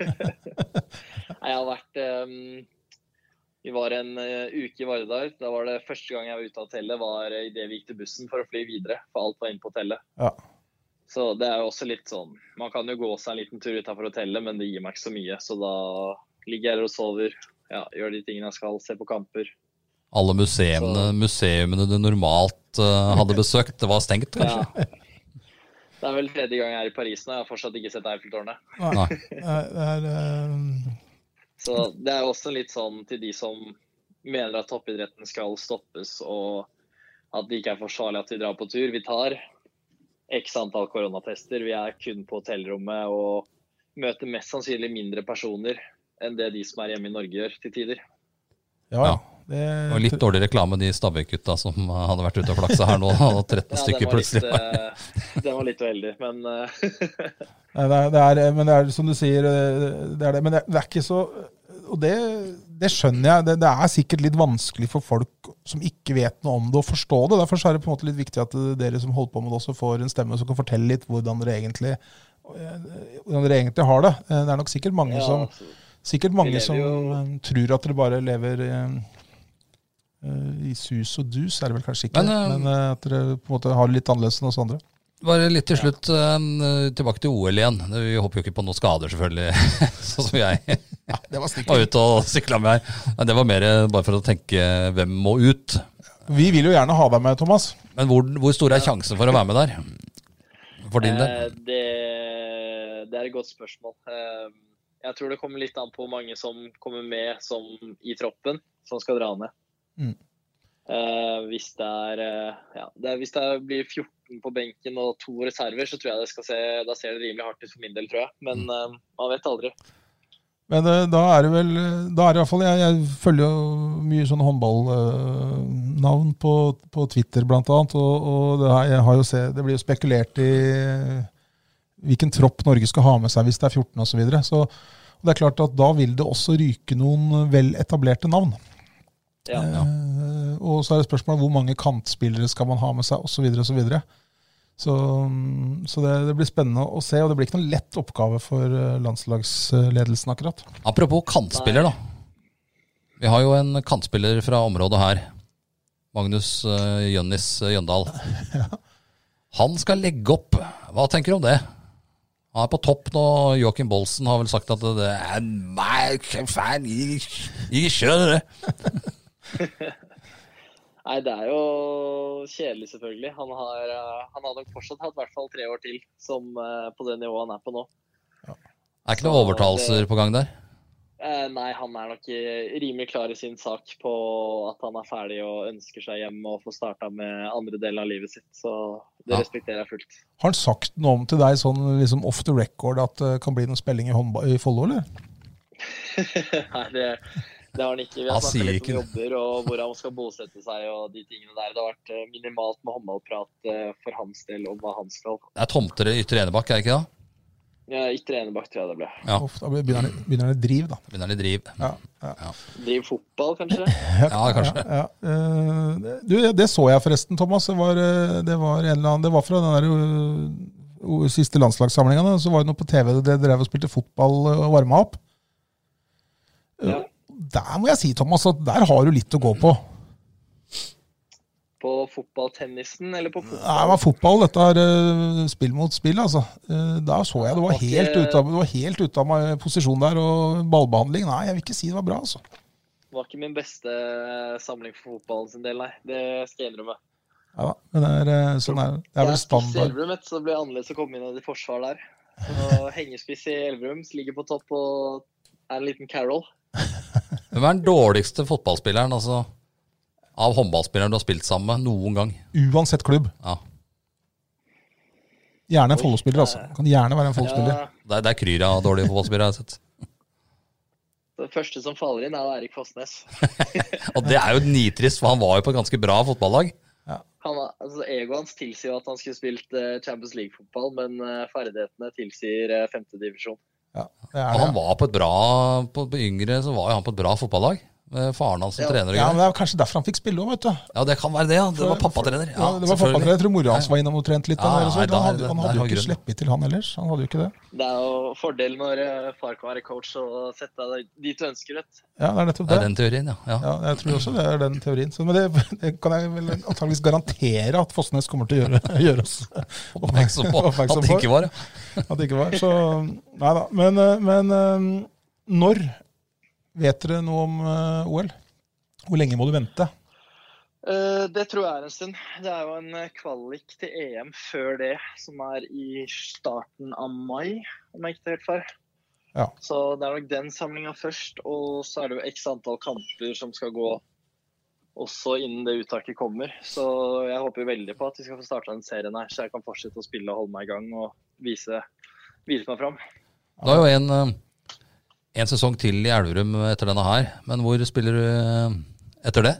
Jeg har vært um, Vi var en uh, uke i Vardar. Da var det første gang jeg var ute av hotellet, var i det vi gikk til bussen for å fly videre, for alt var inne på hotellet. Ja. Så det er jo også litt sånn, man kan jo gå seg en liten tur utenfor hotellet, men det gir meg ikke så mye, så da ligger jeg her og sover. Ja, gjør de tingene jeg skal, se på kamper. Alle museumene, museumene du normalt uh, hadde besøkt, det var stengt, kanskje? Ja. Det er vel tredje gang jeg er i Paris nå, jeg har fortsatt ikke sett Eiffeltårnet. Nei. Det er, um... Så det er også litt sånn til de som mener at toppidretten skal stoppes, og at det ikke er forsvarlig at vi drar på tur. Vi tar x antall koronatester, vi er kun på hotellrommet og møter mest sannsynlig mindre personer enn det de som er hjemme i Norge gjør til tider. Ja, ja. Det... Og litt dårlig reklame de Stabæk-gutta som hadde vært ute og flaksa her nå, og tretten ja, stykker plutselig. Litt, den var litt uheldig, men... Nei, det er, det er, men det er som du sier, det er det, men det, det er ikke så... Og det, det skjønner jeg, det, det er sikkert litt vanskelig for folk som ikke vet noe om det, å forstå det. Derfor er det på en måte litt viktig at dere som holder på med det også får en stemme som kan fortelle litt hvordan dere egentlig, hvordan dere egentlig har det. Det er nok sikkert mange ja, som... altså. Sikkert mange som tror at dere bare lever uh, i sus og dus, er det vel kanskje ikke, men, uh, men uh, at dere på en måte har litt annerledes enn oss andre. Bare litt til slutt, uh, tilbake til O L igjen. Vi håper jo ikke på noen skader, selvfølgelig, sånn som jeg ja, det var, var ute og sykla med her. Men det var mer bare for å tenke hvem må ut. Vi vil jo gjerne ha deg med, Thomas. Men hvor, hvor stor er sjansen for å være med der? For din del? Uh, det, det er et godt spørsmål. Uh, Jeg tror det kommer litt an på mange som kommer med som i troppen, som skal dra ned. Mm. Uh, hvis, det er, uh, ja, det er, hvis det blir fjorten på benken og to reserver, så tror jeg det skal se, da ser det rimelig hardt ut for min del, tror jeg. Men uh, man vet aldri. Men uh, da er det vel, da er det i hvert fall, jeg, jeg følger jo mye sånne håndballnavn uh, på, på Twitter blant annet, og, og det, her, jeg har jo se, det blir jo spekulert i hvilken tropp Norge skal ha med seg hvis det er fjorten og så videre. Så det er klart at da vil det også ryke noen vel etablerte navn. Ja, ja. Eh, og så er det spørsmålet hvor mange kantspillere skal man ha med seg, og så videre og så videre. Så, så det, det blir spennende å se, og det blir ikke noen lett oppgave for landslagsledelsen akkurat. Apropos kantspiller da. Vi har jo en kantspiller fra området her. Magnus uh, Jønnis Jøndal. Ja. Han skal legge opp. Hva tenker du om det? Han er på topp nå. Joachim Bolsen har vel sagt at det er meg, fan, ikke kjør det. Nei, det er jo kjedelig selvfølgelig. Han har, han har nok fortsatt hatt i hvert fall tre år til som, på det nivået han er på nå. Ja. Er ikke noen overtalelser på gang der? Eh, nei, han er nok rimelig klar i sin sak på at han er ferdig og ønsker seg hjem og få starta med andre delen av livet sitt. Så det Ja. respekterer jeg fullt. Har han sagt noe om til deg sånn liksom off the record at det kan bli noe spilling i, håndba- i Follo, eller? Nei, det, det har han ikke. Vi har Han sier snakket litt ikke om det. jobber og hvor han skal bosette seg og de tingene der. Det har vært eh, minimalt med håndballprat eh, for hans del om hva han skal. Det er tomter i Ytre Enebakk, er det ikke det? Ja, Ytre Enebakk tror jeg det ble. Ja. Uff, da begynner han begynner han i driv, da. Begynner de driv. Ja, ja. Driver fotball, kanskje? Ja, kanskje. Ja, ja. Eh, Du, det så jeg forresten, Thomas. Det var, eh, det var, en eller annen, det var fra den der uh, siste landslagssamlingen. Så var det noe på T V der dere drev og spilte fotball og varma opp. Ja. Der må jeg si, Thomas, at der har du litt å gå på. På fotballtennisen eller på Nei, fotball? det var fotball, dette er uh, spill mot spill, altså. Uh, da så jeg, du var Var ikke- helt ute av, du var helt ute av meg posisjon der, og ballbehandling. Nei, jeg vil ikke si det var bra, altså. Det var ikke min beste samling for fotballen sin del, nei. Det skal jeg innrømme. Ja, men det er, uh, sånn er, det er vel Jeg er spiss i standard. Elverum, vet du, så det blir annerledes å komme inn i forsvar der. Så hengespiss i Elverum, ligger på topp og er en liten Carol. Hvem er den dårligste fotballspilleren, altså, av håndballspilleren du har spilt sammen med noen gang? Uansett klubb. Ja. Gjerne en Follo-spiller, altså. Kan gjerne være en Follo-spiller. Ja, Det er, det er kryr av dårlige fotballspillere, jeg har sett. det første som faller inn er Erik Fossnes. Og det er jo nitrist, for han var jo på et ganske bra fotballag. Han, har- altså, egoet hans tilsier jo at han skulle spilt eh, Champions League-fotball, men eh, ferdighetene tilsier uh, femtedivisjon. Ja, det er Og det. han var på et bra, på, på yngre så var jo han på et bra fotballag. Med faren hans som Ja. trener og Ja, men greier. det er kanskje derfor han fikk spille òg, vet du. Ja, det kan være det, ja. Det var pappatrener. Ja, det var selvfølgelig. pappa, jeg tror mora hans var innom og trent litt. Ja, han, ja, så, der- han hadde, der- han der hadde jo har ikke grunnen. sluppet til han ellers. Han hadde jo ikke det. Det er jo fordel når eh, far kan være coach og sette deg dit du ønsker, vet du. Ja, det er nettopp Det det. er den teorien, ja. ja. Ja, jeg tror også det er den teorien. Så, men det, det kan jeg vel antageligvis garantere at Fossnes kommer til å gjøre, gjøre oss Oppmerksom på at det ikke var, ja. At det ikke var. Så nei da. Men, eh, men eh, når vet dere noe om eh, O L? Hvor lenge må du vente? Eh, det tror jeg er en stund. Det er jo en eh, kvalik til E M før det, som er i starten av mai, om jeg ikke tar helt feil. Ja. Så det er nok den samlinga først, og så er det jo x antall kamper som skal gå også innen det uttaket kommer. Så jeg håper jo veldig på at vi skal få starta den serien her, så jeg kan fortsette å spille og holde meg i gang og vise, vise meg fram. Du har jo en, eh, en sesong til i Elverum etter denne her, men hvor spiller du eh, etter det?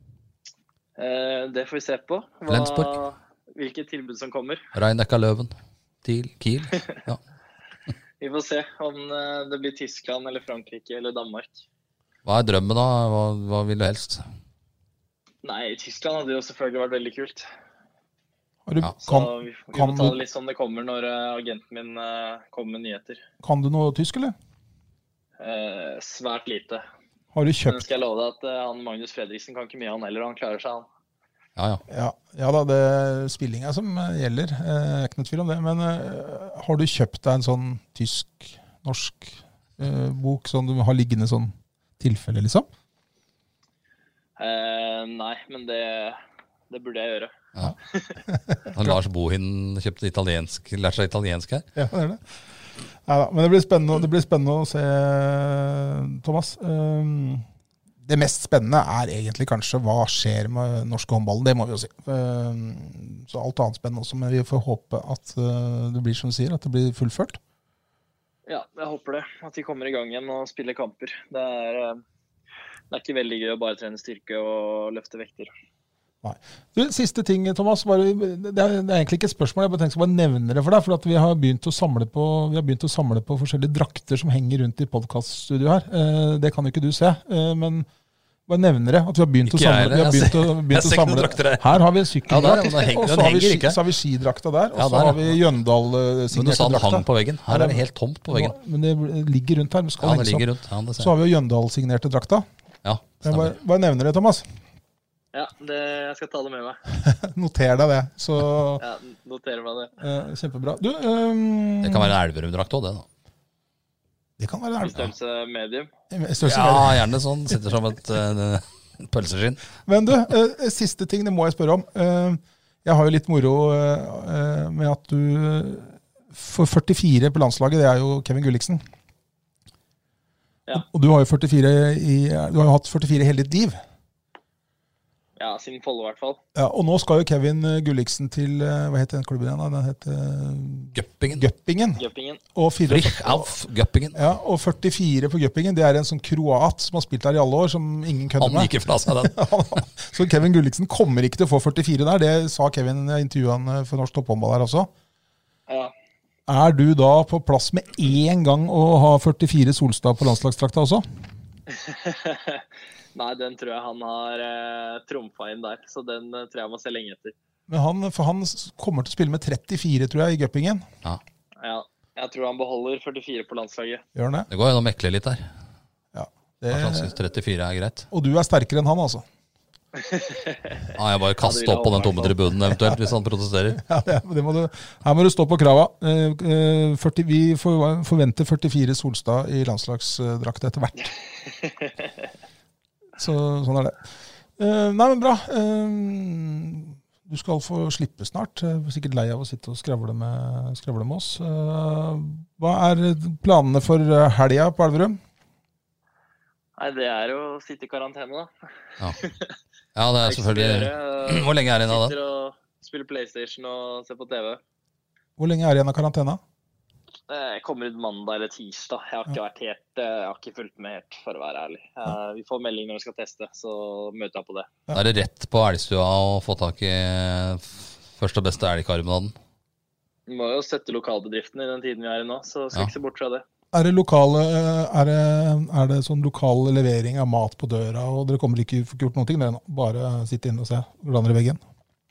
Eh, det får vi se på. Hva, Flensborg. hvilke tilbud som kommer. Rhein-Neckar Löwen, TIL, Kiel. Ja. Vi får se om eh, det blir Tyskland eller Frankrike eller Danmark. Hva er drømmen da? Hva, hva vil du helst? Nei, Tyskland hadde jo selvfølgelig vært veldig kult. Har du, Ja. Så kan, vi, vi kan må ta du- det litt som det kommer når eh, agenten min eh, kommer med nyheter. kan du noe tysk, eller? Eh, svært lite. Har du Men kjøpt skal jeg love deg at eh, han Magnus Fredriksen kan ikke mye han heller, han klarer seg han. Ja, ja. Ja, ja da, det er spillinga som eh, gjelder. Eh, Jeg er ikke noe tvil om det. Men eh, har du kjøpt deg en sånn tysk-norsk eh, bok som du har liggende sånn tilfelle, liksom? Eh, nei, men det, det burde jeg gjøre. Og Lars Bohin kjøpte italiensk, lærte seg italiensk her. Ja, det er det. Neida, men det blir spennende, det blir spennende å se, Thomas. Um, Det mest spennende er egentlig kanskje hva skjer med norske håndballen. Det må vi jo si. Um, Så alt annet spennende også, men vi får håpe at uh, det blir som du sier, at det blir fullført. Ja, jeg håper det. At de kommer i gang igjen og spiller kamper. Det er, eh, det er ikke veldig gøy å bare trene styrke og løfte vekter. Nei. Du, siste ting, Thomas. Bare, det, er, det er egentlig ikke et spørsmål, jeg bare tenkte å bare nevne det for deg. For at vi har begynt å samle på, vi har begynt å samle på forskjellige drakter som henger rundt i podcaststudioet her. Eh, det kan jo ikke du se, eh, men bare nevner det. At vi har begynt Ikke å samle. jeg Vi har heller. begynt å, Jeg begynt å ser ikke noen samle. drakter her. Her har vi en Ja, der, sykkeldrakt, ja, den henger- og så den har, vi, henger ski- ikke. så har vi skidrakta der, og Ja, så der, har ja. vi Men du sa Jøndal-signerte den hang drakta. på veggen. Her er det helt tomt på veggen. Men det ligger rundt her. Det skal Ja, det henges opp. ligger rundt. Ja, det Så ser har vi jo Jøndal-signerte drakta. jeg. Ja, Jeg bare, stemmer. bare nevner det, Thomas. Ja, det, jeg skal ta det med meg. Noter deg det. Så Ja, noterer meg det. eh, kjempebra. Du, ehm, Det kan være en Elverum-drakt òg, det. da. det kan være I størrelse medium. størrelse Ja, mer. gjerne sånn. Sitter som et uh, pølseskinn. Men du, eh, siste ting, det må jeg spørre om. Eh, jeg har jo litt moro eh, med at du eh, for førtifire på landslaget, det er jo Kevin Gulliksen. Ja. Og du har jo førtifire i, du har jo hatt førtifire hele ditt liv. Ja, siden Follo i hvert fall. Ja, og nå skal jo Kevin Gulliksen til, hva heter den klubben igjen da? Den heter Göppingen. Göppingen. Göppingen. Og, fire, Frich auf Göppingen. ja, og førtifire på Göppingen, det er en sånn kroat som har spilt der i alle år, som ingen kødder Han med. gikk fra seg den. Så Kevin Gulliksen kommer ikke til å få førtifire der, det sa Kevin i intervjuet for Norsk Topphåndball her også. Ja. Er du da på plass med én gang å ha førtifire Solstad på landslagstrakta også? Nei, den tror jeg han har eh, trumfa inn der, så den eh, tror jeg må se lenge etter. Men han, for han kommer til å spille med trettifire, tror jeg, i Göppingen. Ja. Ja, jeg tror han beholder førtifire på landslaget. Gjør han det? Det går jo å mekle litt der. Ja. Det, Han synes trettifire er greit. og du er sterkere enn han, altså. Ja, jeg bare kaster Ja, det vil opp på jeg den tomme håpe. tribunen eventuelt, hvis han protesterer. Ja, det, det må du, her må du stå på krava. Eh, eh, førti, vi for, forventer førtifire Solstad i landslagsdrakt etter hvert. Så, sånn er det. Eh, nei, men bra. Eh, du skal få slippe snart. Jeg er sikkert lei av å sitte og skravle med, skravle med oss. Eh, hva er planene for helga på Elverum? Nei, det er å sitte i karantene, da. Ja, ja det er selvfølgelig... Hvor lenge er det igjen av det? Sitter og spiller PlayStation og ser på T V. Hvor lenge er det igjen av karantena? Jeg kommer ut mandag eller tirsdag. Jeg har ikke vært helt, jeg har ikke fulgt med helt, for å være ærlig. Eh, Vi får melding når vi skal teste, så møter jeg på det. Da er det rett på elgstua å få tak i første og beste elgkarbonaden. Vi må jo støtte lokalbedriften i den tiden vi er i nå, så skal Ja. ikke se bort fra det. Er det, lokale, er, det, er det sånn lokal levering av mat på døra, og dere kommer ikke få gjort noe dere nå? Bare sitte inne og se hverandre i veggen?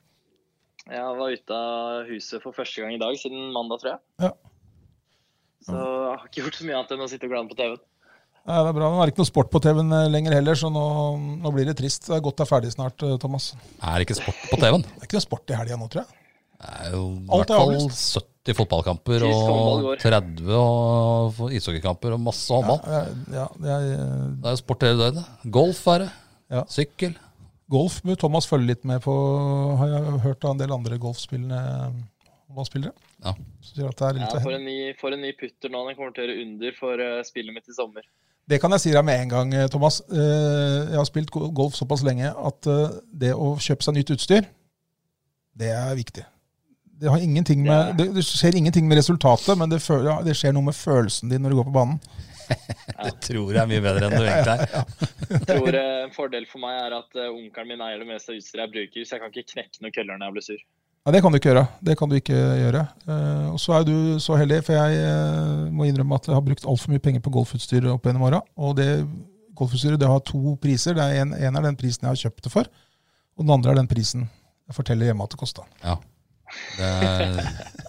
Jeg var ute av huset for første gang i dag, siden mandag, tror jeg. Ja. Så jeg har ikke gjort så mye annet enn å sitte og glane på T V-en. Nei, det er bra. Nå er det ikke noe sport på T V-en lenger heller, så nå, nå blir det trist. Det er godt det er ferdig snart, Thomas. Er ikke sport på T V-en? Det er ikke noe sport i helga nå, tror jeg. Det er jo i Alt hvert er fall avlyst. sytti fotballkamper Tysk håndball og går. tretti og ishockeykamper og masse håndball. Ja, ja, det er, Det er jo sport hele døgnet. Golf er det. Ja. Sykkel. golf må Thomas følge litt med på, har jeg hørt av en del andre golfspillende håndballspillere. Ja. Så sier at det er litt Jeg å får hente. en ny, får en ny putter nå. Den kommer til å gjøre under for eh, spillet mitt i sommer. Det kan jeg si deg med en gang, Thomas. Eh, Jeg har spilt go- golf såpass lenge at eh, det å kjøpe seg nytt utstyr, det er viktig. Det, har ingenting med, det, det skjer ingenting med resultatet, men det, føl, ja, det skjer noe med følelsen din når du går på banen. Det tror jeg er mye bedre enn du egentlig er. Jeg tror eh, En fordel for meg er at eh, onkelen min eier det meste av utstyret jeg bruker, så jeg kan ikke knekke noen køller når jeg blir sur. Ja, det kan du ikke gjøre. Det kan du ikke gjøre. Eh, og så er du så heldig, for jeg eh, må innrømme at jeg har brukt alt for mye penger på golfutstyr opp gjennom åra. Og det golfutstyret det har to priser. Det er en, en er den prisen jeg har kjøpt det for, og den andre er den prisen jeg forteller hjemme at det kosta. Ja. Det er,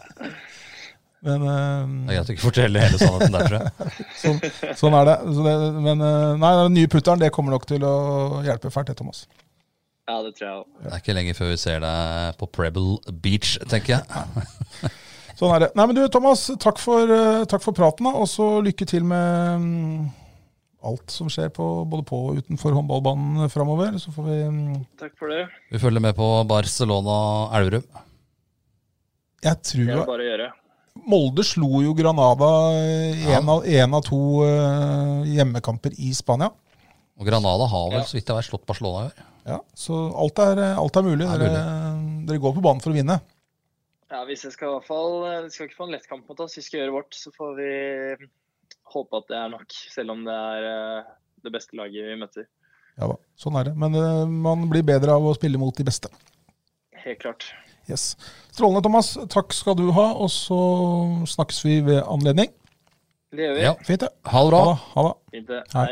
Men eh, det er greit å ikke fortelle hele sannheten der, tror jeg. sånn, sånn er det. Så det men eh, nei, den nye putteren det kommer nok til å hjelpe fælt, det, Thomas. Ja, det tror jeg også. Det er ikke lenge før vi ser deg på Prebble Beach, tenker jeg. Sånn er det. Nei, men du, Thomas, takk for, eh, takk for praten, da, og så lykke til med mm, alt som skjer på, både på og utenfor håndballbanen framover. Så får vi mm, Takk for det. Vi følger med på Barcelona Elverum. Jeg Det tror er jo det bare å gjøre. Molde slo jo Granada i Ja. en, av, en av to eh, hjemmekamper i Spania. Og Granada har vel Ja. så vidt jeg vet slått Barcelona i år. Ja, så alt er, alt er mulig. Det er Dere, dere går på banen for å vinne. Ja, hvis jeg skal i hvert fall, De skal ikke få en lett kamp mot oss. Vi skal gjøre vårt, så får vi håpe at det er nok. Selv om det er eh, det beste laget vi møter. Ja da, sånn er det. Men eh, man blir bedre av å spille mot de beste. Helt klart. Yes. Strålende, Thomas. Takk skal du ha, og så snakkes vi ved anledning. Det gjør vi. Ja. Fint, det. Ha det bra. Ha det. Ha det. Fint det. Hei. Hei.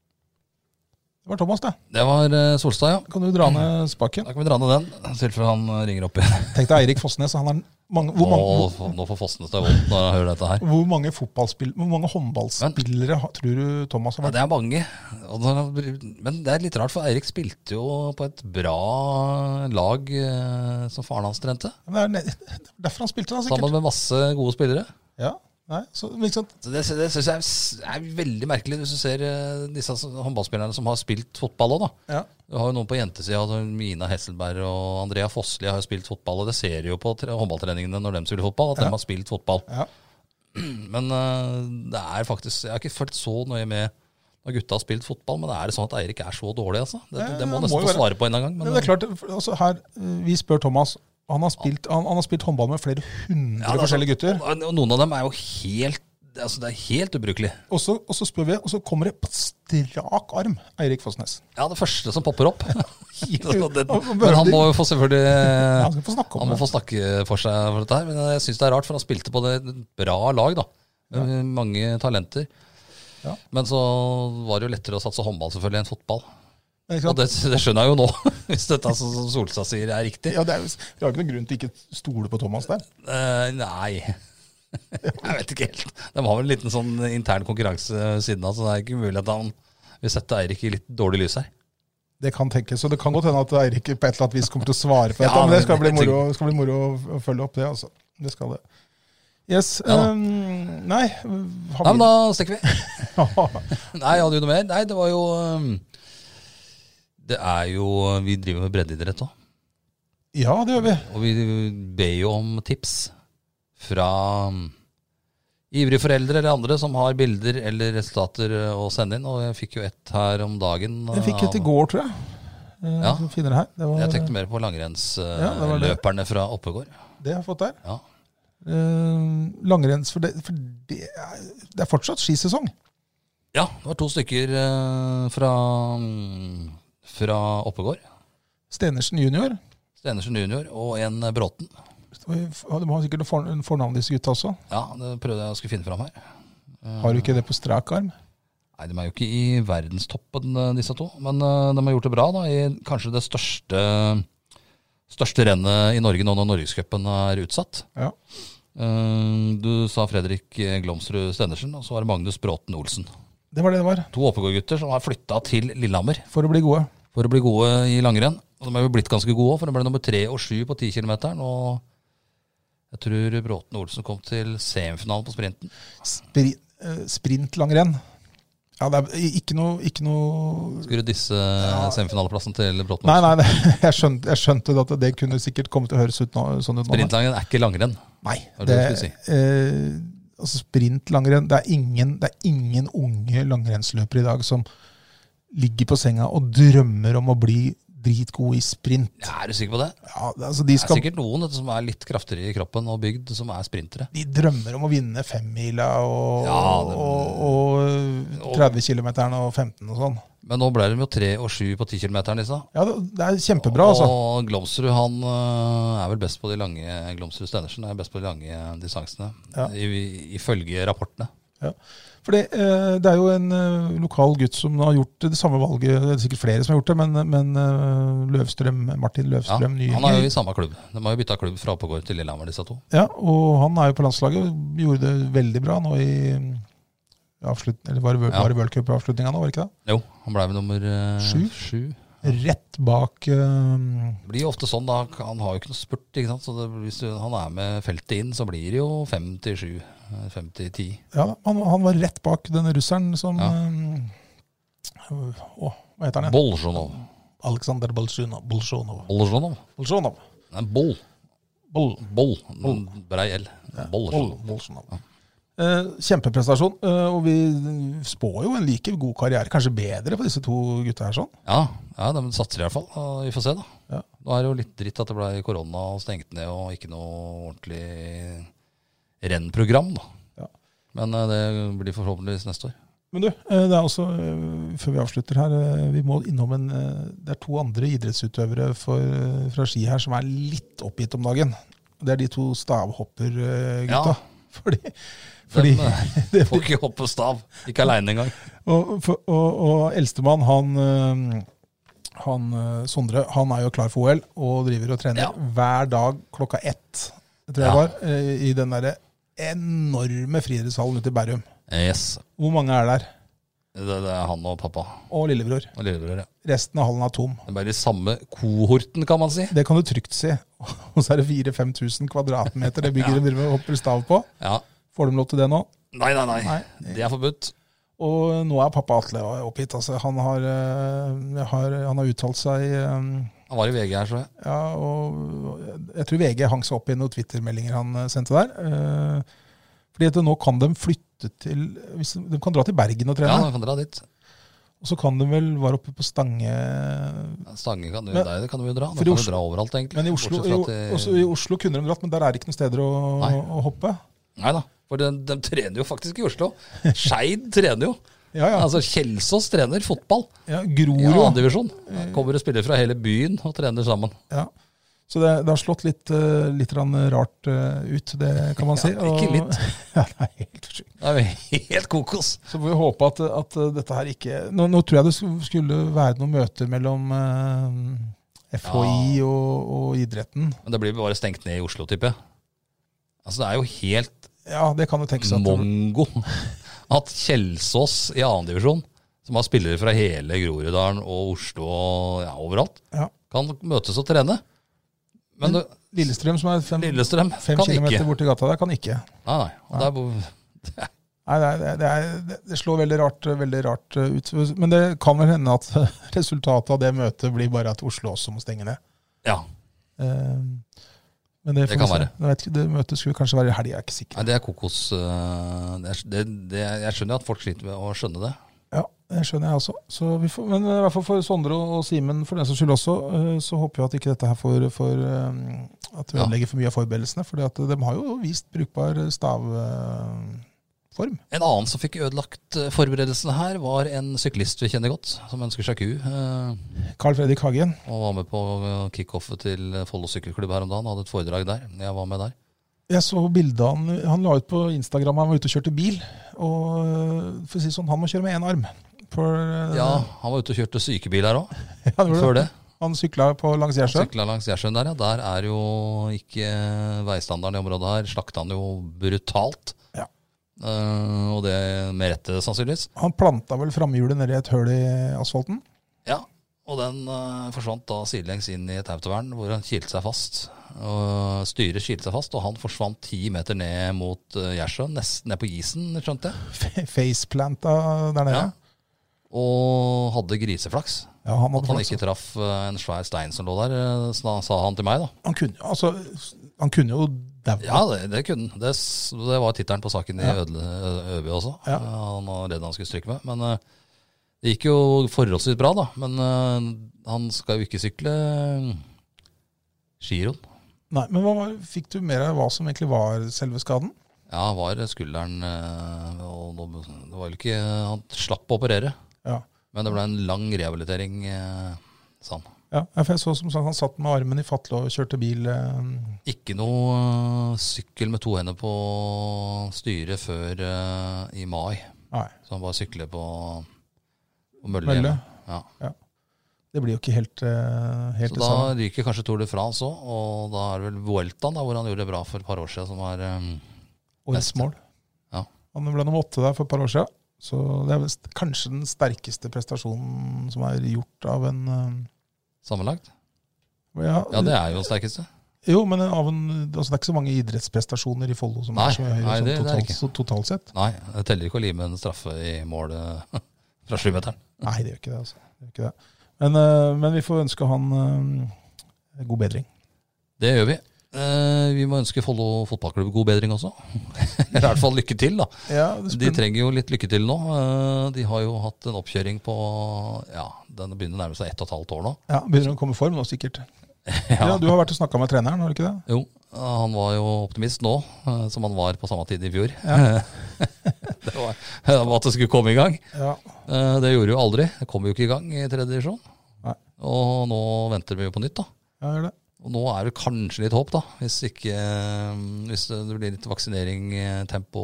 Det var Thomas, det. Det var eh, Solstad, ja. Kan du dra ned spaken? Da kan vi dra ned den, i tilfelle han eh, ringer opp igjen. Tenk deg Eirik Fossnes. Han er mange, hvor, mange, Nå, nå får Fossnes det vondt når han hører dette her. hvor mange fotballspill, hvor mange håndballspillere har- tror du Thomas har Ja, vært? det er mange. Og da- Men det er litt rart, for Eirik spilte jo på et bra lag eh, som faren hans trente. Det er ne- derfor han spilte, da, sikkert. Sammen med masse gode spillere. Ja, nei, så, men ikke sant? Så det, det synes jeg er- er veldig merkelig, hvis du ser eh, disse håndballspillerne som har spilt fotball også, da. Ja. Du har jo noen på jentesida, altså Mina Hesselberg og Andrea Fossli har jo spilt fotball, og det ser jo på tre- håndballtreningene når de spiller fotball, at Ja. de har spilt fotball. Ja. Men eh, det er faktisk, jeg har ikke følt så nøye med når gutta har spilt fotball, men er det sånn at Eirik er så dårlig, altså? Det, det må Ja, nesten må jo få være. svare på en gang. Men, Men det er klart, altså her, vi spør Thomas, han har spilt, han, han har spilt håndball med flere hundre Ja, det er forskjellige sånn- gutter. Og noen av dem er jo helt, altså det er helt ubrukelig. Og så, og så spør vi, og så kommer det på strak arm, Eirik Fossnes. Ja, det første som popper opp. det, Han men han må jo få selvfølgelig Han skal få snakke om Han må det. få snakke for seg for dette her. Men jeg synes det er rart, for han spilte på det bra lag, da. Med mange talenter. Ja. Men så var det jo lettere å satse håndball selvfølgelig enn fotball. Ikke Og sant? det, det skjønner jeg jo nå, hvis dette som Solstad sier er riktig. Ja, det er, jo- vi har ikke noen grunn til ikke stole på Thomas der. Eh, nei, jeg vet ikke helt. De har vel en liten sånn intern konkurranse ved siden av, så det er ikke mulig at han vil sette Eirik i litt dårlig lys her. Det kan tenkes, så det kan godt hende at Eirik på et eller annet vis kommer til å svare på Ja, dette, men det men skal bli jeg moro, skal bli moro å følge opp det, altså. Det skal det. Yes, Ja da. um, nei, har Nei, men vi... da stikker vi. Nei, hadde du noe mer? Nei, det var jo um, Det er jo Vi driver med breddeidrett òg. Ja, det gjør vi. Og vi ber jo om tips fra um, ivrige foreldre eller andre som har bilder eller resultater å sende inn. Og jeg fikk jo ett her om dagen. Jeg fikk et i går, tror jeg. Eh, Ja. så finner det her. Det var, Jeg tenkte mer på Ja, det var det. langrennsløperne fra Oppegård. Det har jeg fått der. Ja. Eh, langrenns, for, det, for det, er, det er fortsatt skisesong. ja, det var to stykker eh, fra, um, fra Oppegård. Stenersen junior. Stenersen junior og en Bråten. De har sikkert en for- en fornavn, disse gutta også. Ja, det prøvde jeg å skulle finne fram her. Har du ikke det på strak arm? Nei, de er jo ikke i verdenstoppen, eh, disse to. Men eh, de har gjort det bra da, i kanskje det største, største rennet i Norge nå når Norgescupen er utsatt. Ja. Eh, Du sa Fredrik Glomsrud Stenersen, og så var det Magnus Bråten Olsen. Det var det det var. To Oppegård-gutter som har flytta til Lillehammer For å bli gode. for å bli gode i langrenn. Og de er jo blitt ganske gode òg, for de ble nummer tre og sju på ti-kilometeren. Og jeg tror Bråten Olsen kom til semifinalen på sprinten. Spri, eh, Sprintlangrenn. Ja, det er ikke noe, ikke noe Skulle du disse semifinaleplassen til Bråten Nei, Olsen? nei, det, jeg, skjønte, jeg skjønte at det kunne sikkert komme til å høres ut nå, sånn ut nå. Sprintlangen er ikke langrenn. Nei, Hva er det det, du skulle eh, altså sprintlangrenn, det er ingen, det er ingen unge langrennsløpere i dag som ligger på senga og drømmer om å bli dritgod i sprint. Ja, er du sikker på det? Ja, altså de, Det er skal, sikkert noen vet du, som er litt kraftigere i kroppen og bygd, som er sprintere. de drømmer om å vinne femmila og, Ja, det- og, og tretti kilometeren og femten og sånn. Men nå ble de jo tre og sju på ti-kilometeren, disse. Ja, det, det er kjempebra, altså. Og Glomsrud han øh, er vel best på de lange Glomsrud Stenersen er best på de lange distansene, Ja. i- ifølge rapportene. Ja. Fordi eh, det er jo en eh, lokal gutt som har gjort det samme valget, det er sikkert flere som har gjort det, men, men eh, Løvstrøm, Martin Ja, Løvstrøm, han er jo Nyinger. i samme klubb. De har jo bytta klubb fra Oppegård til Lillehammer, disse to. Ja, og han er jo på landslaget og gjorde det veldig bra nå i avslutt, eller var det, Ja. var det World Cup-avslutninga nå, var det ikke det? Jo, han ble vel nummer øh, Sju? sju. Rett bak eh, Det blir jo ofte sånn da, han har jo ikke noe spurt, ikke sant? Så det, hvis du, han er med feltet inn, så blir det jo fem til sju, fem til ti. Ja, han, han var rett bak denne russeren som Ja. eh, Å, hva heter han igjen? Bolsjunov. Alexander Bolsjunov. Bolsjunov. Bolsjunov? Bolsjunov. Nei, Boll. Bol. Boll. Brei L. Bol. Bolsjunov. Bolsjunov. Eh, kjempeprestasjon, eh, og vi spår jo en like god karriere, kanskje bedre på disse to gutta her sånn. Ja, ja, de satser i hvert fall. og Vi får se, da. Ja. Nå er det jo litt dritt at det ble korona og stengt ned og ikke noe ordentlig rennprogram, da. Ja. Men eh, det blir forhåpentligvis neste år. Men du, eh, det er også, eh, før vi avslutter her, eh, vi må innom en, eh, det er to andre idrettsutøvere for, eh, fra ski her som er litt oppgitt om dagen. Det er de to stavhopper-gutta. Ja. Fordi, fordi De får ikke hoppe stav. Ikke aleine engang. og, for, og, og eldstemann, han, eh, han eh, Sondre, han er jo klar for O L og driver og trener Ja. hver dag klokka ett, tror jeg Ja. var, eh, i den der enorme friidrettshallen ute i Bærum. Yes. Hvor mange er der? Det, det er han og pappa Og lillebror. og lillebror. Ja. Resten av hallen er tom. Det er bare i samme kohorten, kan man si. Det kan du trygt si. Og så er det fire til fem tusen kvadratmeter det bygget Ja. de driver og hopper stav på. Ja. Får de lov til det nå? Nei, nei, nei, Nei. Det er forbudt. Og nå er pappa Atle oppgitt. Altså, han, har, eh, har, han har uttalt seg eh, Han var i V G her, så jeg. ja, og jeg tror V G hang seg opp i noen Twitter-meldinger han eh, sendte der. Eh, Fordi at nå kan de flytte til hvis De kan dra til Bergen og Ja, trene. han kan dra dit. Og så kan de vel være oppe på Stange. Stange kan du, Men- der kan du jo dra. Da for i kan du Oslo- dra overalt, egentlig. Men i Oslo, Bortsett i, fra at de- også i Oslo kunne de dratt, men der er det ikke noen steder å, Nei. å hoppe. Nei da, for de, de trener jo faktisk i Oslo. Skeid trener jo. Ja, ja. Altså Kjelsås trener fotball ja i Grorud. annen divisjon. Kommer og spiller fra hele byen og trener sammen. Ja. Så det, det har slått litt, eh, litt grann rart eh, ut, det kan man si. Ja, ikke litt. ja, det er helt sjukt. Det er jo helt kokos. Så får vi håpe at, at dette her ikke nå, nå tror jeg det skulle være noen møter mellom eh, F H I Ja. og, og idretten. Men det blir bare stengt ned i Oslo, tipper jeg. Altså Det er jo helt Ja, det kan jo tenkes at det, mongo at Kjelsås i annen divisjon, som har spillere fra hele Groruddalen og Oslo og ja, overalt, ja. kan møtes og trene. Men det, Lillestrøm, som er fem, Lillestrøm fem kan kilometer ikke. borti gata der, kan ikke. Nei, nei. Og det er bo- Nei, det, er, det, er, det, det slår veldig rart, veldig rart ut. Men det kan vel hende at resultatet av det møtet blir bare at Oslo også må stenge ned. ja. Eh, Men det, får Det vi kan se. være. Jeg vet ikke, det møtet skulle kanskje være i helg, jeg er ikke sikker. Nei, det er kokos. øh, Det er, det, det, jeg skjønner jo at folk sliter med å skjønne det. Ja, det skjønner jeg også. Så vi får, men i hvert fall for Sondre og Simen, for den saks skyld også, eh, så håper jeg at ikke dette her får, får eh, at vi Ja. ødelegger for mye av forberedelsene, for de har jo vist brukbar stavform. En annen som fikk ødelagt øh, forberedelsene her, var en syklist vi kjenner godt, som ønsker seg ku. øh, Carl Fredrik Hagen. Og var med på øh, kickoffet til Follo sykkelklubb her om dagen. Hadde et foredrag der. Jeg var med der. Jeg så bildet han, han la ut på Instagram, han var ute og kjørte bil, og eh, for å si det sånn, han må kjøre med en arm. For, eh, Ja, han var ute og kjørte sykebil her òg, ja, det var før det. Han sykla på langs Gjersjø. Sykla langs Gjersjøen der, ja. Der er jo ikke veistandarden i området her. Slakta han jo brutalt. Ja. Eh, og det med rette, sannsynligvis. Han planta vel framhjulet nedi et høl i asfalten. Ja, og den eh, forsvant da sidelengs inn i et autovern, hvor han kilte seg fast. Og styret kilte seg fast, og han forsvant ti meter ned mot uh, Gjersjøen, nesten ned på isen, skjønte jeg. Faceplanta der nede. Ja. Og hadde griseflaks. Ja, han, hadde At han flaks. ikke traff eh, en svær stein som lå der, eh, sa sa han til meg, da. han, kunne, altså, han kunne jo daua. Ja, det, det kunne han. Det, s- det var tittelen på saken i Ja. Ødele, Øby også. Ja. Eh, Han var redd han skulle stryke med. Men eh, det gikk jo forholdsvis bra, da. Men eh, han skal jo ikke sykle eh, giroen. Nei, men hva var, fikk du mer av hva som egentlig var selve skaden? Ja, var skulderen eh, og nå- det var vel ikke Han slapp å operere, Ja, men det ble en lang rehabilitering, eh, sa han. ja for jeg så som sagt han satt med armen i fatle og kjørte bil. Eh, Ikke noe eh, sykkel med to hender på styret før eh, i mai. nei, Så han bare sykler på, på mølle. Mølle. hjemme. Ja. det blir jo ikke helt, eh, helt Så det da samme. ryker kanskje Tour de France òg, og da er det vel Vueltaen, da, hvor han gjorde det bra for et par år siden, som er um, Årets neste. mål. Ja. Han ble nummer åtte der for et par år siden. Så det er vel kanskje den sterkeste prestasjonen som er gjort av en eh, sammenlagt. ja, Ja, det er jo den sterkeste. Jo, men av en, altså det er ikke så mange idrettsprestasjoner i Follo som Nei, er så høye nei, sånn det- det er totalt, ikke. så totalt sett. Nei, det teller ikke å lime en straffe i målet fra sjumeteren. Nei, det gjør ikke det. altså. Det gjør ikke det. Men, eh, men vi får ønske han eh, god bedring. Det gjør vi. Eh, vi må ønske Follo fotballklubb god bedring også. I hvert fall lykke til, da. Ja, det De trenger jo litt lykke til nå. Eh, de har jo hatt en oppkjøring på ja, den begynner å nærme seg ett og et halvt år nå. ja, begynner å komme i form nå, sikkert. Ja. Ja. Du har vært og snakka med treneren, har du ikke det? Jo, han var jo optimist nå, eh, som han var på samme tid i fjor. Ja. det var, det var at det skulle komme i gang. Ja. Eh, Det gjorde jo aldri. Det kom jo ikke i gang i tredje divisjon. Nei. Og nå venter vi jo på nytt, da. Ja, gjør det. Og nå er det kanskje litt håp, da. Hvis ikke Hvis det blir litt vaksineringstempo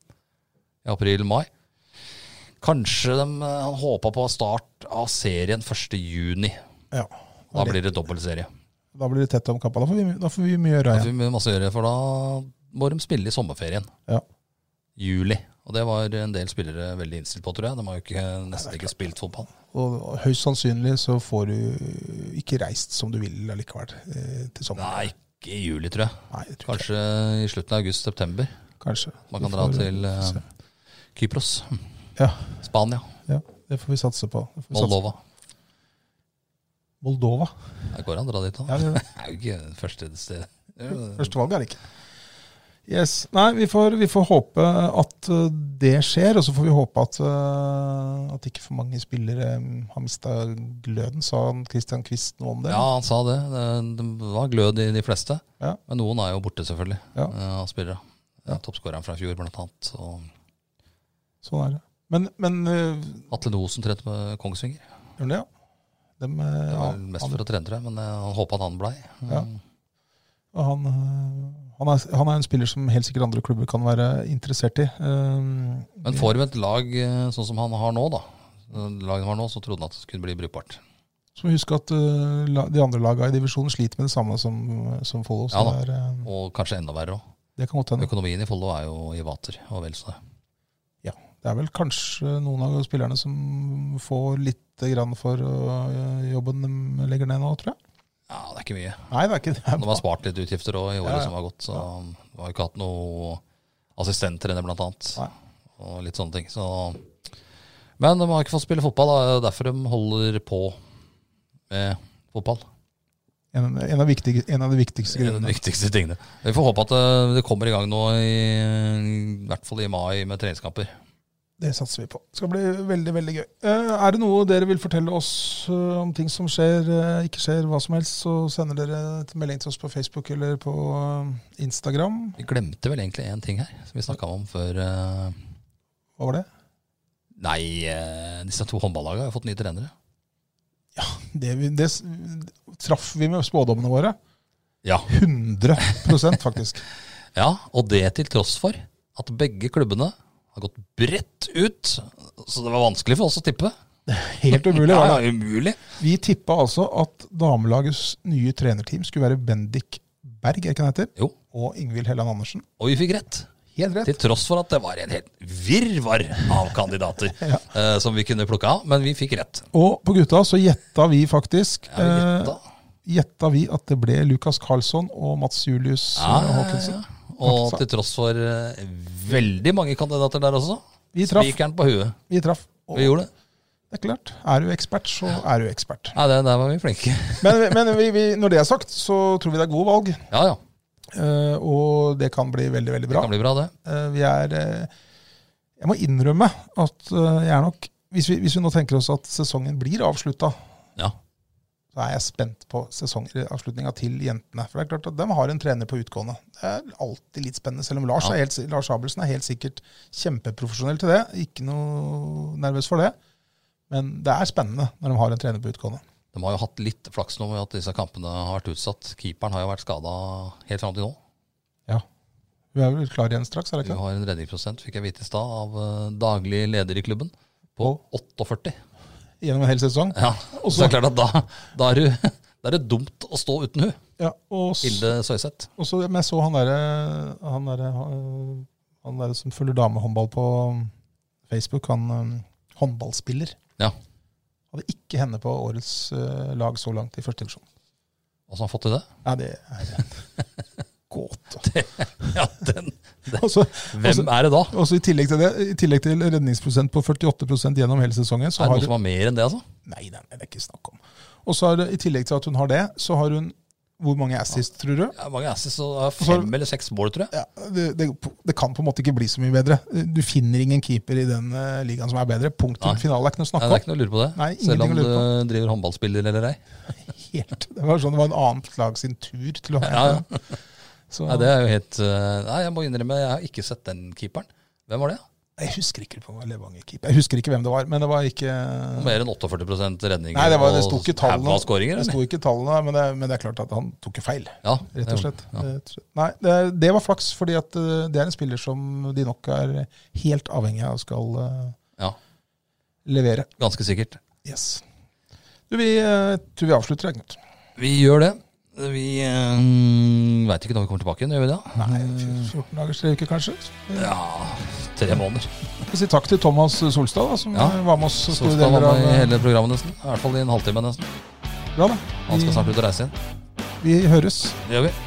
i april-mai. Kanskje de, han håpa på start av serien første juni. Ja. Da blir det dobbeltserie. Da blir det tett om kappa. Da får vi, da får vi mye å gjøre Da igjen. får vi masse å gjøre, for da må de spille i sommerferien. Ja. Juli. Og det var en del spillere veldig innstilt på, tror jeg. De har jo ikke, nesten ikke spilt fotball. Og høyst sannsynlig så får du ikke reist som du vil allikevel eh, til sommeren. Nei, ikke i juli, tror jeg. Nei, jeg tror ikke Kanskje i slutten av august-september. det. Kanskje. Man kan Vi dra får, til eh, eh, se. Kypros. Ja, Spania. ja, det får vi satse på. Det får vi satse Moldova. på. Moldova. Det går an å dra dit, da. Ja, det gjør det. Det er jo ikke første sted. Det er jo- Første valg er det ikke. Yes. Nei, vi får, vi får håpe at det skjer, og så får vi håpe at, uh, at ikke for mange spillere har mistet gløden, sa Christian Kvist noe om det? Ja, han sa det. Det, det var glød i de fleste, ja. Men noen er jo borte selvfølgelig, ja. av spillere. Ja. Ja. Toppskåreren fra fjor blant annet. Og sånn er det. Men, men uh, Atle Nosen trente med Kongsvinger. Gjør det, ja. Dem, uh, det var ja, mest han, for å trene, tror jeg, men uh, han håpet at han blei. Ja. Og han, han, er, han er en spiller som helt sikkert andre klubber kan være interessert i. Um, Men får vi et lag sånn som han har nå, da, laget han har nå, så trodde han at det kunne bli brukbart. Så må vi huske at uh, de andre lagene i divisjonen sliter med det samme som, som Follo. Ja da, er, um, og kanskje enda verre også. Det kan godt hende. Økonomien i Follo er jo i vater, og vel så det. Ja, det er vel kanskje noen av spillerne som får litt grann for uh, jobben de legger ned nå, tror jeg. Ja, det er ikke mye. Nei, det er ikke det. De har spart litt utgifter også i året Ja, ja. som har gått, så vi har jo ikke hatt noe assistenttrener blant annet, Nei. og litt sånne ting. Så. Men de har ikke fått spille fotball, da. Det er derfor de holder på med fotball. En, en, av, viktig, en av de viktigste Det er grunnene. de viktigste tingene. Vi får håpe at det, det kommer i gang nå, i, i hvert fall i mai, med treningskamper. Det satser vi på. Det skal bli veldig, veldig gøy. Eh, er det noe dere vil fortelle oss uh, om ting som skjer, uh, ikke skjer, hva som helst, så sender dere et melding til oss på Facebook eller på uh, Instagram. Vi glemte vel egentlig en ting her, som vi snakket om før. Uh, Hva var det? nei, uh, disse to håndballagene har fått nye trenere. Ja, det, vi- det s- traff vi med spådommene våre. Ja. hundre prosent faktisk. Ja, og det til tross for at begge klubbene har gått bredt ut, så det var vanskelig for oss å tippe. Helt umulig. Ja, var det. ja, umulig. Vi tippa altså at damelagets nye trenerteam skulle være Bendik Berg, er ikke han heter? Jo, Og Ingvild Helland Andersen. og vi fikk rett. Helt rett. Til tross for at det var en helt virvar av kandidater Ja. eh, som vi kunne plukke av, men vi fikk rett. Og på gutta så gjetta vi faktisk Ja, vi gjetta. eh, gjetta vi at det ble Lukas Karlsson og Mats Julius Ja, eh, ja, Håkensen. ja. Og til tross for eh, veldig mange kandidater der også, Vi traff. spikeren på huet. Vi traff. Og Vi gjorde det. det er klart, er du ekspert, så er du ekspert. Nei, det, der var vi flinke. Men, men vi, vi, når det er sagt, så tror vi det er gode valg. Ja, ja. eh, og det kan bli veldig, veldig Det bra. kan bli bra, det. Eh, vi er eh, Jeg må innrømme at eh, jeg er nok hvis vi, hvis vi nå tenker oss at sesongen blir avslutta, Ja. så er jeg spent på sesongavslutninga til jentene. For det er klart at de har en trener på utgående. Det er alltid litt spennende, selv om Lars, Ja. er helt, Lars Abelsen er helt sikkert kjempeprofesjonell til det. Ikke noe nervøs for det. Men det er spennende når de har en trener på utgående. De har jo hatt litt flaks nå med at disse kampene har vært utsatt. Keeperen har jo vært skada helt fram til nå. Ja. Vi er vel klar igjen straks, er det Vi ikke? har en redningsprosent, fikk jeg vite i stad, av eh, daglig leder i klubben på åtteogførti. Gjennom en hel sesong. Ja, og så er det klart at da, da, er du, da er det dumt å stå uten hun. Ja, og, s- Hilde Søyseth. og så men jeg så han derre han, der, han der som følger damehåndball på Facebook, han um, håndballspiller. Ja. Hadde ikke henne på årets uh, lag så langt i første divisjon. Hvordan har han fått til det? Ja, det er en gåte. Ja, den, den. Og så- Hvem er det da? og så I tillegg til det, i tillegg til redningsprosent på førtiåtte prosent gjennom hele sesongen, så Er det har noen som hun har mer enn det, altså? Nei, nei, det er ikke snakk om. Og så har det, i tillegg til at hun har det, så har hun hvor mange assist, tror du? Ja, mange asses, så er fem eller seks mål, tror jeg. Ja, det, det, det kan på en måte ikke bli så mye bedre. Du finner ingen keeper i den uh, ligaen som er bedre. Punktum. Nei. Finale er ikke noe å Nei, snakke det er om. ikke noe å lure på det. Nei, Selv om ingenting å lure du driver håndballspiller eller ei. Helt. Det var sånn det var en annet lag sin tur til å ha Ja, ja. Så, Nei, det er jo helt eh, Nei, jeg må innrømme, jeg har ikke sett den keeperen. Hvem var det? Jeg husker ikke på Levanger-keeper. Jeg husker ikke hvem det var, men det var ikke Mer enn åtteogførti prosent redninger Nei, det, var, det og sto ikke tallene. haug av skåringer, Det eller? sto ikke tallene, men det, men det er klart at han tok jo feil. Ja, Rett og slett. Ja. Rett og slett. Nei, det, det var flaks, fordi at uh, det er en spiller som de nok er helt avhengig av skal uh, Ja, levere. ganske sikkert. Yes. Du, vi uh, tror vi avslutter, Knut. Vi gjør det. Vi uh, veit ikke når vi kommer tilbake igjen, gjør vi det? Nei, fjorten dagers tre uker kanskje. Ja, tre måneder. Jeg sier takk til Thomas Solstad, da, som Ja. var med oss Så store skal han deler være med i av hele programmet nesten. I hvert fall i en halvtime nesten. Bra, da. Han skal Vi, snart ut og reise igjen. vi høres. Det gjør vi.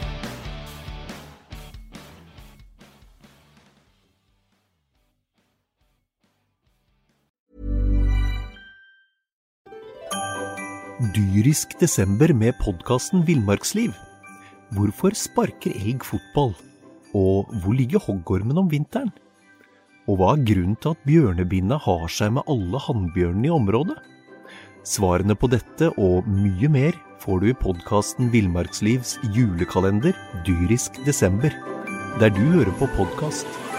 Dyrisk desember med podkasten Villmarksliv. Hvorfor sparker elg fotball? Og hvor ligger hoggormen om vinteren? Og hva er grunnen til at bjørnebinna har seg med alle hannbjørnene i området? Svarene på dette og mye mer får du i podcasten Villmarkslivs julekalender Dyrisk desember, der du hører på podcast.